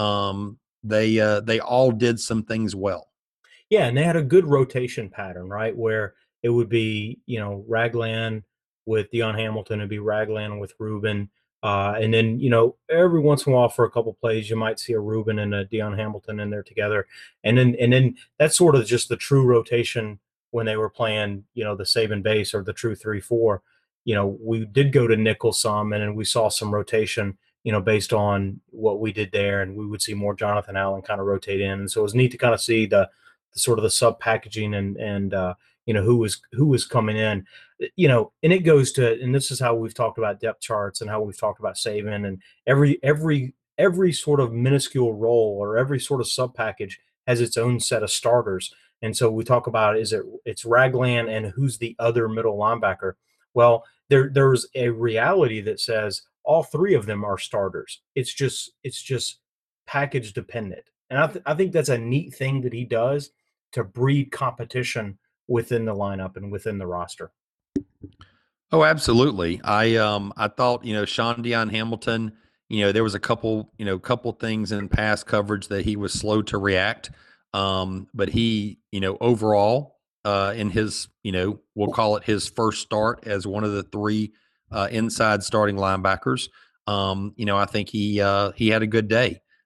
they all did some things well. Yeah, and they had a good rotation pattern, right? Where it would be, Ragland with Dion Hamilton, it'd be Ragland with Reuben. And then, every once in a while for a couple plays, you might see a Reuben and a Dion Hamilton in there together. And then that's sort of just the true rotation when they were playing, the Saban base or the true 3-4. We did go to nickel some, and then we saw some rotation, based on what we did there. And we would see more Jonathan Allen kind of rotate in. And so it was neat to kind of see the sort of the sub packaging and who was coming in, and it goes to, and this is how we've talked about depth charts and how we've talked about Saban, and every sort of minuscule role or every sort of sub package has its own set of starters. And so we talk about, it's Ragland and who's the other middle linebacker? Well, there's a reality that says all 3 of them are starters. It's just package dependent. And I think that's a neat thing that he does to breed competition within the lineup and within the roster. Oh, absolutely. I thought, Sean Dion Hamilton, there was a couple things in pass coverage that he was slow to react. But he, overall, in his, we'll call it his first start as one of the 3 inside starting linebackers, I think he had a good day.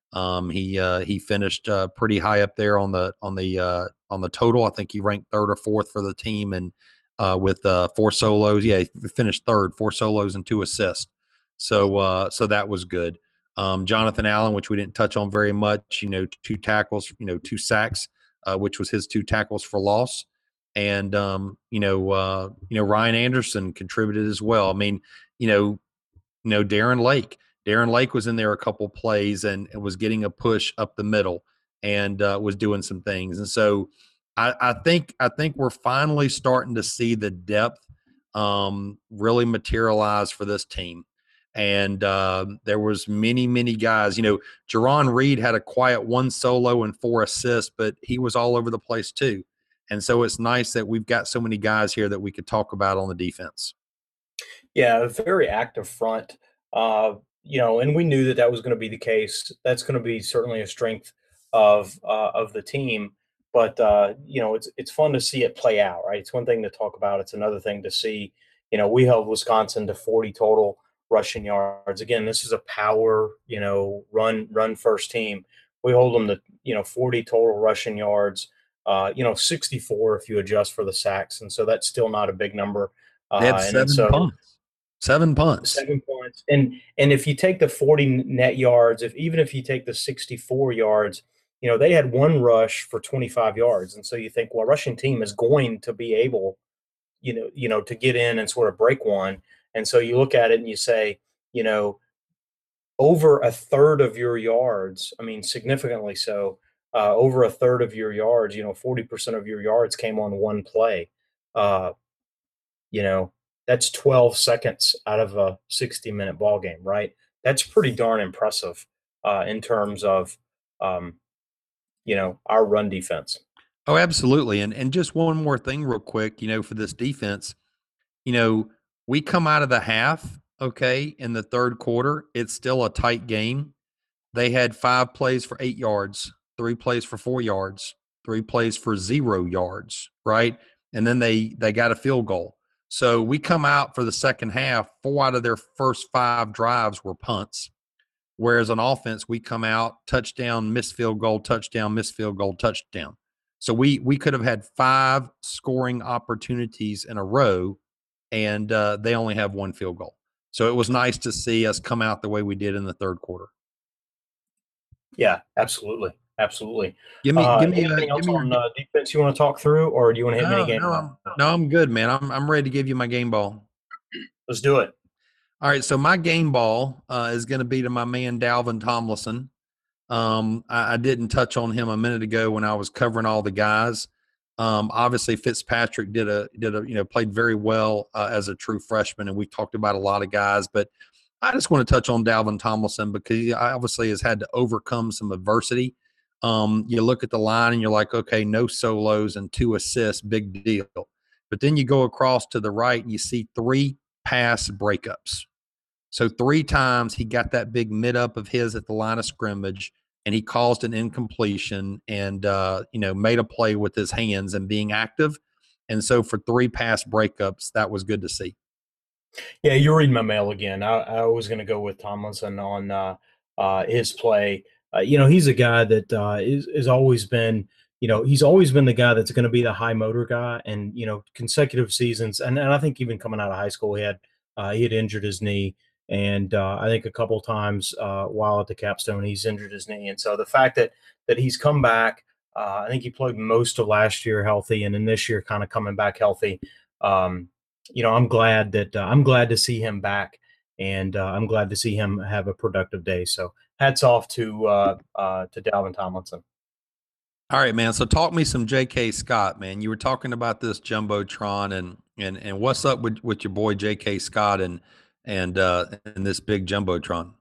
He finished pretty high up there on the total. I think he ranked third or fourth for the team, and with 4 solos. Yeah, he finished third, 4 solos and 2 assists. So that was good. Jonathan Allen, which we didn't touch on very much, 2 tackles, 2 sacks, which was his 2 tackles for loss. And, Ryan Anderson contributed as well. I mean, Darren Lake. Darren Lake was in there a couple plays and was getting a push up the middle and was doing some things. And so I think we're finally starting to see the depth really materialize for this team. And there was many guys. Jerron Reed had a quiet 1 solo and 4 assists, but he was all over the place too. And so it's nice that we've got so many guys here that we could talk about on the defense. Yeah, a very active front. And we knew that was going to be the case. That's going to be certainly a strength of the team. But it's fun to see it play out, right? It's one thing to talk about. It's another thing to see. We held Wisconsin to 40 total rushing yards. Again, this is a power, run first team. We hold them to 40 total rushing yards. 64 if you adjust for the sacks, and so that's still not a big number. They had 7 punts. 7 punts. 7 points. And if you take the 40 net yards, even if you take the 64 yards, they had 1 rush for 25 yards. And so you think, well, a rushing team is going to be able, to get in and sort of break one. And so you look at it and you say, over a third of your yards, I mean, significantly so, over a third of your yards, 40% of your yards came on 1 play. That's 12 seconds out of a 60-minute ball game, right? That's pretty darn impressive in terms of, our run defense. Oh, absolutely. And just one more thing real quick, for this defense, we come out of the half, okay, in the third quarter, it's still a tight game. They had 5 plays for 8 yards, 3 plays for 4 yards, 3 plays for 0 yards, right? And then they got a field goal. So we come out for the second half, 4 out of their first 5 drives were punts. Whereas on offense, we come out, touchdown, missed field goal, touchdown, missed field goal, touchdown. So we could have had 5 scoring opportunities in a row, and they only have 1 field goal. So it was nice to see us come out the way we did in the third quarter. Yeah, absolutely. Absolutely. Give me anything else on defense you want to talk through, or do you want to hit mini game? No, I'm good, man. I'm ready to give you my game ball. Let's do it. All right, so my game ball is going to be to my man Dalvin Tomlinson. I didn't touch on him a minute ago when I was covering all the guys. Obviously, Fitzpatrick played very well as a true freshman, and we talked about a lot of guys, but I just want to touch on Dalvin Tomlinson because he obviously has had to overcome some adversity. You look at the line and you're like, okay, no solos and 2 assists, big deal. But then you go across to the right and you see 3 pass breakups. So 3 times he got that big mid up of his at the line of scrimmage, and he caused an incompletion and, made a play with his hands and being active. And so for 3 pass breakups, that was good to see. Yeah, you're reading my mail again. I was going to go with Tomlinson on his play. He's a guy that is always been, he's always been the guy that's going to be the high motor guy. And, consecutive seasons, and I think even coming out of high school, he had injured his knee. And I think a couple times while at the capstone, he's injured his knee. And so the fact that he's come back, I think he played most of last year healthy, and then this year kind of coming back healthy. I'm glad to see him back, and I'm glad to see him have a productive day. So hats off to Dalvin Tomlinson. All right, man. So talk me some J.K. Scott, man. You were talking about this Jumbotron and what's up with your boy J.K. Scott and this big Jumbotron.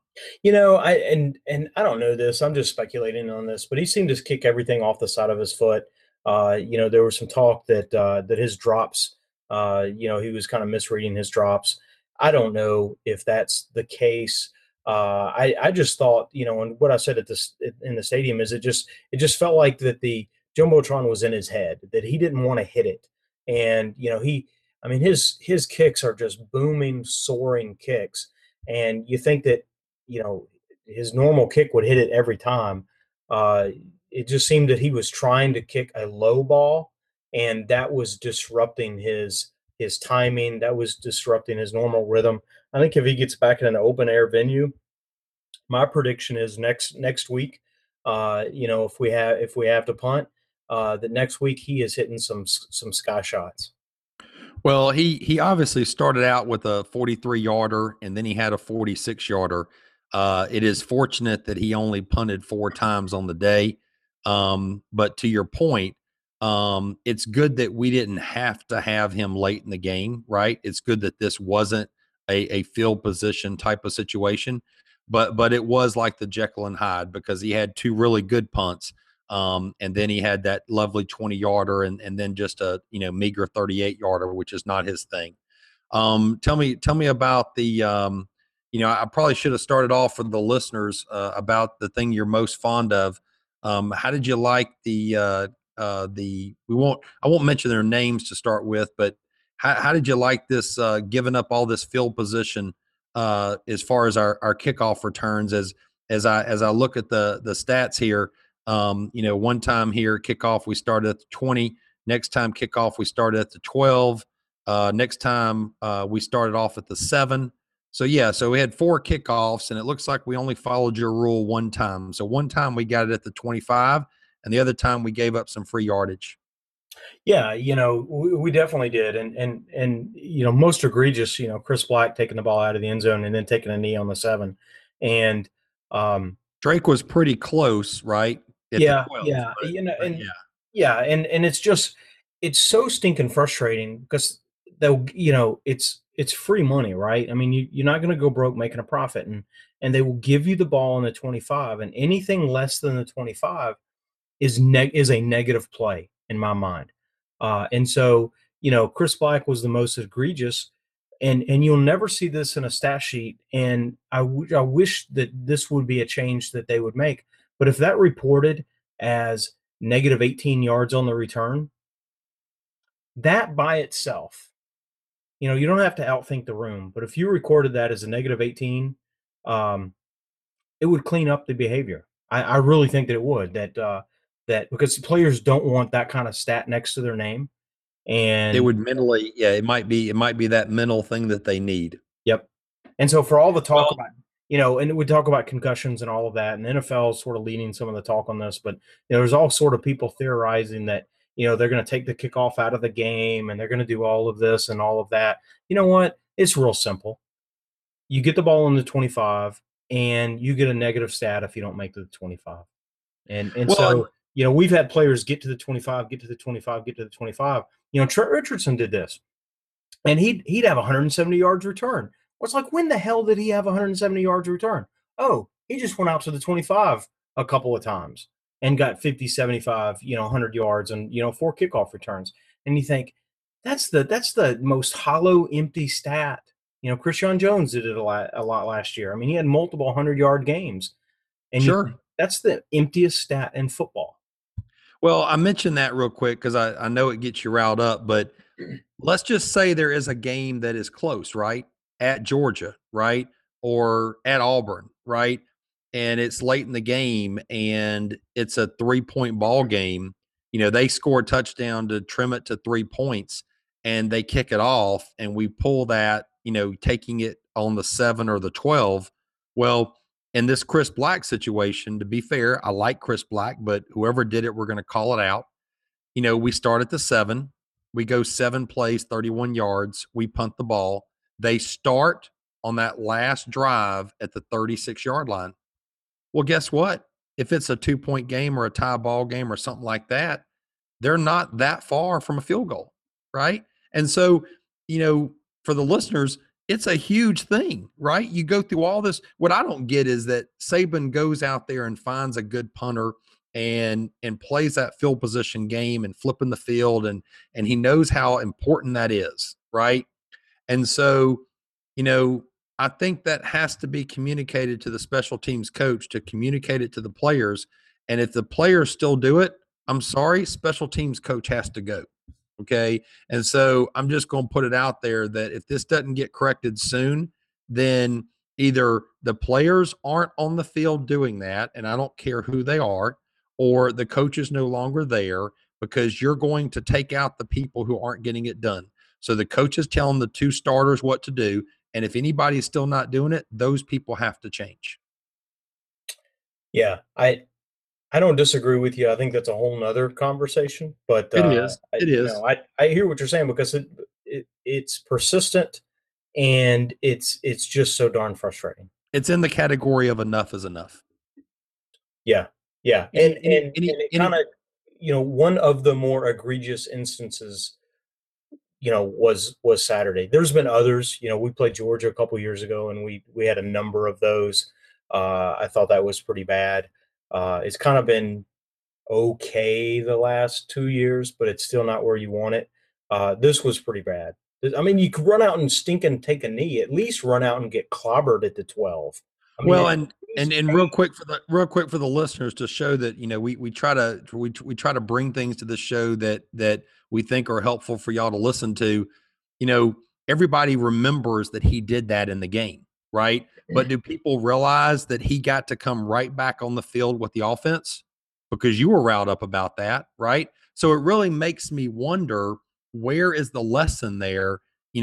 I don't know this. I'm just speculating on this, but he seemed to kick everything off the side of his foot. There was some talk that his drops, he was kind of misreading his drops. I don't know if that's the case. I just thought, and what I said in the stadium is it just felt like that the Jumbotron was in his head, that he didn't want to hit it. And, his kicks are just booming, soaring kicks. And you think that, his normal kick would hit it every time. It just seemed that he was trying to kick a low ball, and that was disrupting his timing. That was disrupting his normal rhythm. I think if he gets back in an open air venue, my prediction is next week. If we have to punt, that next week he is hitting some sky shots. Well, he obviously started out with a 43-yarder, and then he had a 46-yarder. It is fortunate that he only punted 4 times on the day. But to your point, it's good that we didn't have to have him late in the game, right? It's good that this wasn't a field position type of situation, but it was like the Jekyll and Hyde, because he had 2 really good punts. And then he had that lovely 20-yarder and then just a, meager 38-yarder, which is not his thing. Tell me about the, I probably should have started off for the listeners about the thing you're most fond of. How did you like I won't mention their names to start with, but how did you like this, giving up all this field position as far as our kickoff returns? As I look at the stats here, one time here kickoff we started at the 20. Next time kickoff we started at the 12. Next time we started off at the 7. So we had 4 kickoffs, and it looks like we only followed your rule 1 time. So one time we got it at the 25, and the other time we gave up some free yardage. Yeah, we definitely did, and most egregious, Chris Black taking the ball out of the end zone and then taking a knee on the 7, and Drake was pretty close, right? At the 12, and it's so stinking frustrating because it's free money, right? I mean, you're not going to go broke making a profit, and they will give you the ball in the 25, and anything less than the 25 is a negative play in my mind. And so, Chris Black was the most egregious, and you'll never see this in a stat sheet. And I wish that this would be a change that they would make. But if that reported as negative 18 yards on the return, that by itself, you don't have to outthink the room. But if you recorded that as a negative 18, it would clean up the behavior. I really think that it would. That because players don't want that kind of stat next to their name, and it would mentally, it might be that mental thing that they need. Yep. And so for all the talk about, and we talk about concussions and all of that, and the NFL is sort of leading some of the talk on this, but there's all sort of people theorizing that they're going to take the kickoff out of the game and they're going to do all of this and all of that. You know what? It's real simple. You get the ball in the 25, and you get a negative stat if you don't make the 25, so. We've had players get to the 25, get to the 25, get to the 25. Trent Richardson did this, and he'd have 170 yards return. Well, it's like, when the hell did he have 170 yards return? Oh, he just went out to the 25 a couple of times and got 50, 75, 100 yards and, 4 kickoff returns. And you think, that's the most hollow, empty stat. Christian Jones did it a lot last year. I mean, he had multiple 100-yard games. And sure, that's the emptiest stat in football. Well, I mentioned that real quick because I know it gets you riled up, but let's just say there is a game that is close, right? At Georgia, right? Or at Auburn, right? And it's late in the game and it's a 3-point ball game. They score a touchdown to trim it to 3 points, and they kick it off, and we pull that, taking it on the 7 or the 12. Well, in this Chris Black situation, to be fair, I like Chris Black, but whoever did it, we're going to call it out. We start at the 7. We go 7 plays, 31 yards. We punt the ball. They start on that last drive at the 36-yard line. Well, guess what? If it's a 2-point game or a tie ball game or something like that, they're not that far from a field goal, right? And so, for the listeners, it's a huge thing, right? You go through all this. What I don't get is that Saban goes out there and finds a good punter and plays that field position game and flipping the field, and he knows how important that is, right? And so, I think that has to be communicated to the special teams coach to communicate it to the players. And if the players still do it, I'm sorry, special teams coach has to go. Okay. And so I'm just going to put it out there that if this doesn't get corrected soon, then Either the players aren't on the field doing that, and I don't care who they are, or the coach is no longer there because you're going to take out the people who aren't getting it done. So the coach is telling the two starters what to do, and if anybody's still not doing it, those people have to change. Yeah, I don't disagree with you. I think that's a whole nother conversation. But It is. It is. I hear what you're saying because it's persistent and it's just so darn frustrating. It's in the category of enough is enough. Yeah, yeah, Any- and any- and, any- and it any- kind of one of the more egregious instances was Saturday. There's been others. We played Georgia a couple years ago, and we had a number of those. I thought that was pretty bad. It's kind of been okay the last 2 years, but it's still not where you want it. This was pretty bad. I mean, you could run out and stink and take a knee. At least run out and get clobbered at the 12. I mean, Well, at and least real quick for the listeners to show that we try to bring things to the show that we think are helpful for y'all to listen to. Everybody remembers that he did that in the game, right? But do people realize that he got to come right back on the field with the offense because you were riled up about that, right? So it really makes me wonder, where is the lesson there?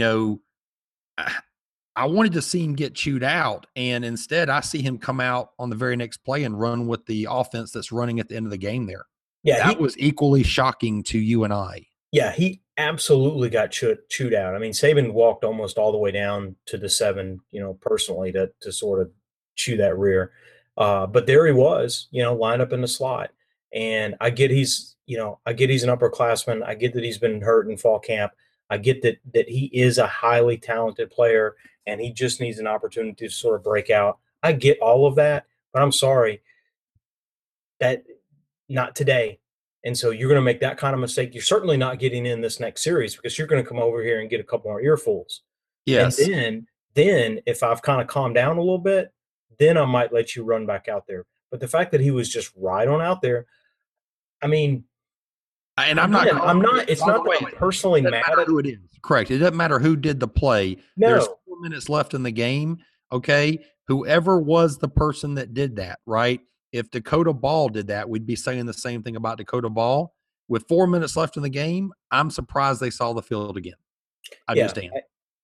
I wanted to see him get chewed out, and instead I see him come out on the very next play and run with the offense that's running at the end of the game there. Yeah, That was equally shocking to you and I. Yeah, he absolutely got chewed out. I mean, Saban walked almost all the way down to the 7, personally to sort of chew that rear. But there he was, lined up in the slot. And I get he's an upperclassman. I get that he's been hurt in fall camp. I get that he is a highly talented player and he just needs an opportunity to sort of break out. I get all of that, but I'm sorry that not today. And so you're going to make that kind of mistake. You're certainly not getting in this next series because you're going to come over here and get a couple more earfuls. Yes. And then if I've kind of calmed down a little bit, then I might let you run back out there. But the fact that he was just right on out there, I mean, and it's not that I'm personally mad at who it is. Correct. It doesn't matter who did the play. No. There's 4 minutes left in the game. Okay. Whoever was the person that did that, right? If Dakota Ball did that, we'd be saying the same thing about Dakota Ball. With 4 minutes left in the game, I'm surprised they saw the field again. I just am.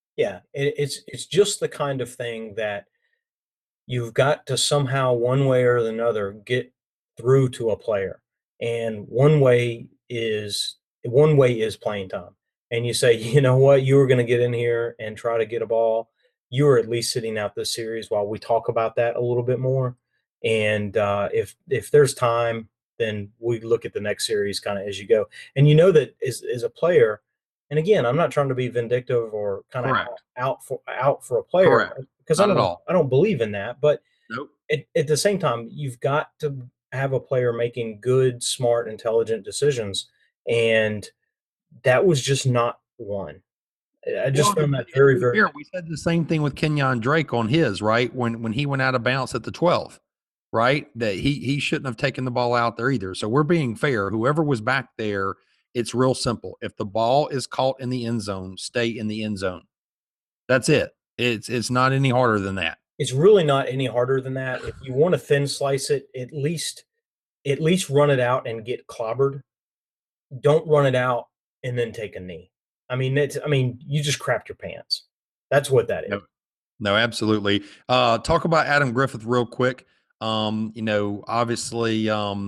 It's just the kind of thing that you've got to somehow, one way or another, get through to a player. And one way is playing time. And you say, you know what, you were going to get in here and try to get a ball. You were at least sitting out this series while we talk about that a little bit more. And if there's time, then we look at the next series kind of as you go. And that as a player, and again, I'm not trying to be vindictive or kind of out for a player because I don't believe in that. But nope. At the same time, you've got to have a player making good, smart, intelligent decisions, and that was just not one. I just found that very, very. We said the same thing with Kenyon Drake on his right when he went out of bounds at the 12. Right, that he shouldn't have taken the ball out there either. So we're being fair. Whoever was back there, it's real simple. If the ball is caught in the end zone, stay in the end zone. That's it. It's not any harder than that. It's really not any harder than that. If you want to thin slice it, at least run it out and get clobbered. Don't run it out and then take a knee. I mean, you just crapped your pants. That's what that is. No, absolutely. Talk about Adam Griffith real quick. Obviously,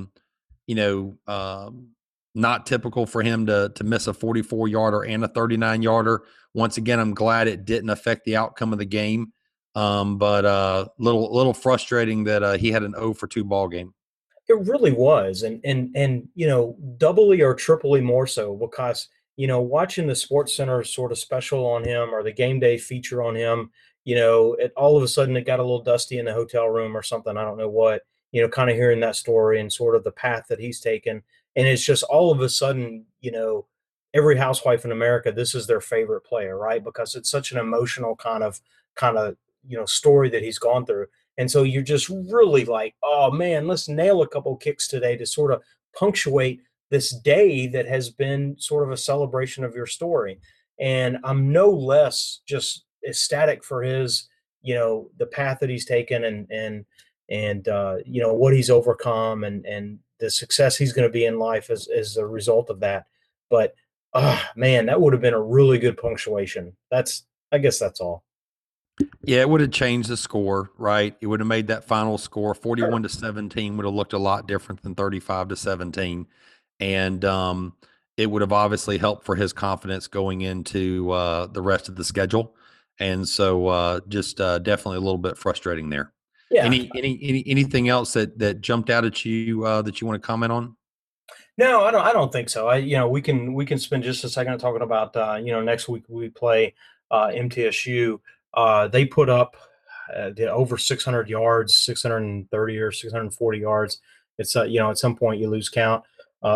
not typical for him to miss a 44-yarder and a 39-yarder. Once again, I'm glad it didn't affect the outcome of the game. But little frustrating that he had an 0 for 2 ball game. It really was, and doubly or triply more so because watching the Sports Center sort of special on him or the game day feature on him. All of a sudden it got a little dusty in the hotel room or something. I don't know what, kind of hearing that story and sort of the path that he's taken. And it's just all of a sudden, every housewife in America, this is their favorite player, right? Because it's such an emotional kind of, story that he's gone through. And so you're just really like, oh man, let's nail a couple kicks today to sort of punctuate this day that has been sort of a celebration of your story. And I'm no less just ecstatic for his, the path that he's taken and what he's overcome and the success he's going to be in life as a result of that. But man, that would have been a really good punctuation. I guess that's all. Yeah, it would have changed the score, right? It would have made that final score 41-17 would have looked a lot different than 35-17. And it would have obviously helped for his confidence going into the rest of the schedule. And so just definitely a little bit frustrating there. Yeah. Anything else that jumped out at you that you want to comment on? No, I don't think so. We can spend just a second talking about next week we play MTSU. They put up over 600 yards, 630 or 640 yards. It's at some point you lose count.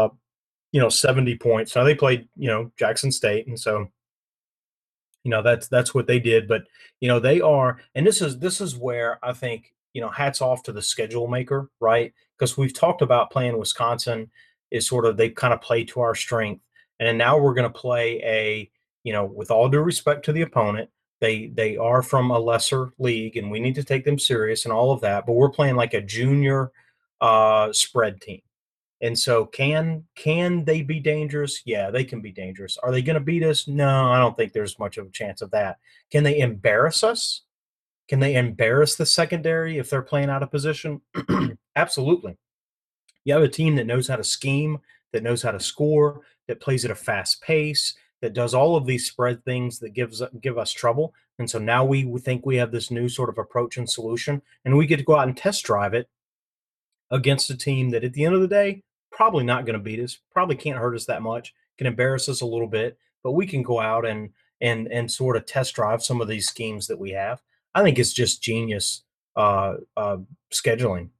70 points. Now they played Jackson State, and so that's what they did. But they are, and this is where I think hats off to the schedule maker, right? Because we've talked about playing Wisconsin is sort of they kind of play to our strength, and now we're going to play with all due respect to the opponent. They are from a lesser league, and we need to take them serious and all of that. But we're playing like a junior spread team, and so can they be dangerous? Yeah, they can be dangerous. Are they going to beat us? No, I don't think there's much of a chance of that. Can they embarrass us? Can they embarrass the secondary if they're playing out of position? Absolutely. You have a team that knows how to scheme, that knows how to score, that plays at a fast pace, that does all of these spread things that give us trouble. And so now we think we have this new sort of approach and solution, and we get to go out and test drive it against a team that at the end of the day, probably not going to beat us, probably can't hurt us that much, can embarrass us a little bit, but we can go out and sort of test drive some of these schemes that we have. I think it's just genius scheduling.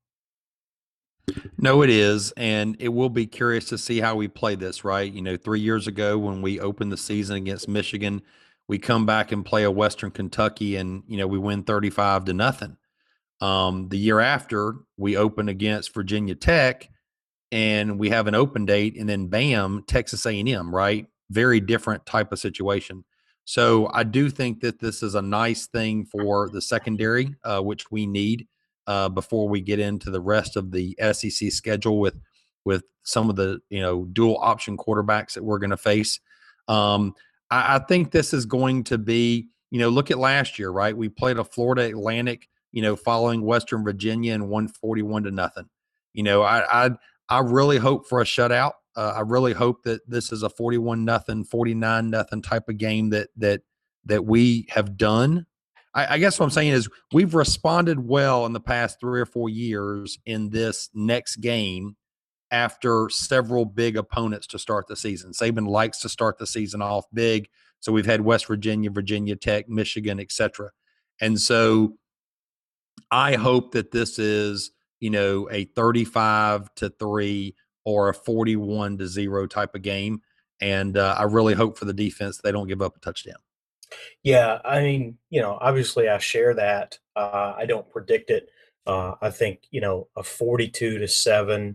No, it is, and it will be curious to see how we play this, right? 3 years ago when we opened the season against Michigan, we come back and play a Western Kentucky, and we win 35-0. The year after, we open against Virginia Tech, and we have an open date, and then bam, Texas A&M, right? Very different type of situation. So I do think that this is a nice thing for the secondary, which we need. Before we get into the rest of the SEC schedule with some of the dual option quarterbacks that we're going to face. I think this is going to be look at last year, right? We played a Florida Atlantic following Western Virginia and won 41-0. I really hope for a shutout. I really hope that this is a 41-0, 49-0 type of game that we have done. I guess what I'm saying is we've responded well in the past 3 or 4 years in this next game after several big opponents to start the season. Saban likes to start the season off big. So we've had West Virginia, Virginia Tech, Michigan, etc. And so I hope that this is, a 35-3 or a 41-0 type of game. And I really hope for the defense they don't give up a touchdown. Yeah, I mean, obviously I share that. I don't predict it. I think, a 42-7,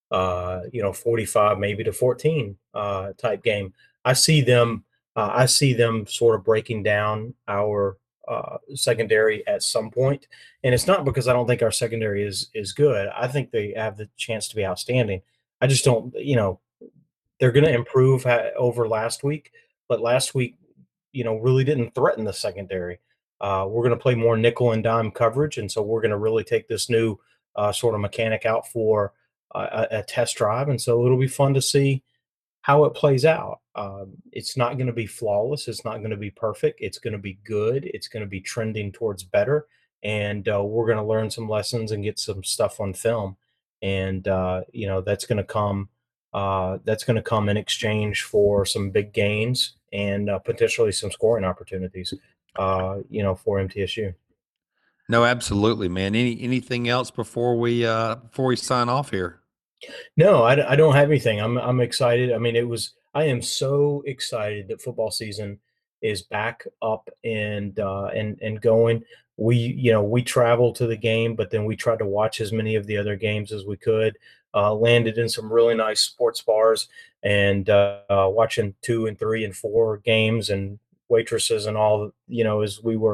45 maybe to 14 type game. I see them sort of breaking down our secondary at some point. And it's not because I don't think our secondary is good. I think they have the chance to be outstanding. I just don't, they're going to improve over last week, but last week, really didn't threaten the secondary. We're going to play more nickel and dime coverage, and so we're going to really take this new sort of mechanic out for a test drive, and so it'll be fun to see how it plays out. It's not going to be flawless. It's not going to be perfect. It's going to be good. It's going to be trending towards better, and we're going to learn some lessons and get some stuff on film, and that's going to come. That's going to come in exchange for some big gains and potentially some scoring opportunities, for MTSU. No, absolutely, man. Anything else before we sign off here? No, I don't have anything. I'm excited. I mean, I am so excited that football season is back up and going. We traveled to the game, but then we tried to watch as many of the other games as we could. Landed in some really nice sports bars and watching 2 and 3 and 4 games and waitresses and all, as we were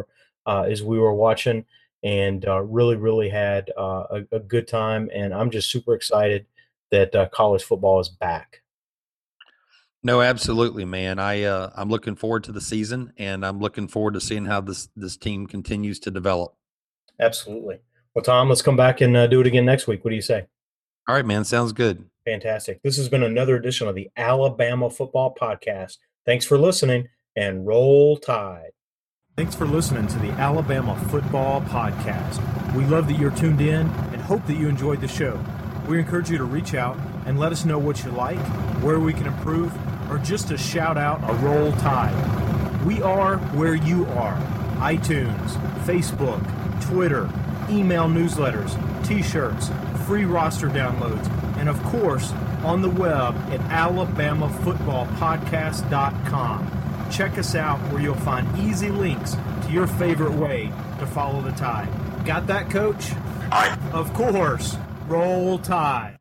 as we were watching, and really had a good time. And I'm just super excited that college football is back. No, absolutely, man. I'm looking forward to the season, and I'm looking forward to seeing how this team continues to develop. Absolutely. Well, Tom, let's come back and do it again next week. What do you say? All right, man. Sounds good. Fantastic. This has been another edition of the Alabama Football Podcast. Thanks for listening, and roll Tide. Thanks for listening to the Alabama Football Podcast. We love that you're tuned in and hope that you enjoyed the show. We encourage you to reach out and let us know what you like, where we can improve, or just to shout out a roll Tide. We are where you are. iTunes, Facebook, Twitter, email newsletters, t-shirts, free roster downloads, and of course, on the web at alabamafootballpodcast.com. Check us out where you'll find easy links to your favorite way to follow the Tide. Got that, Coach? Aye. Of course. Roll Tide.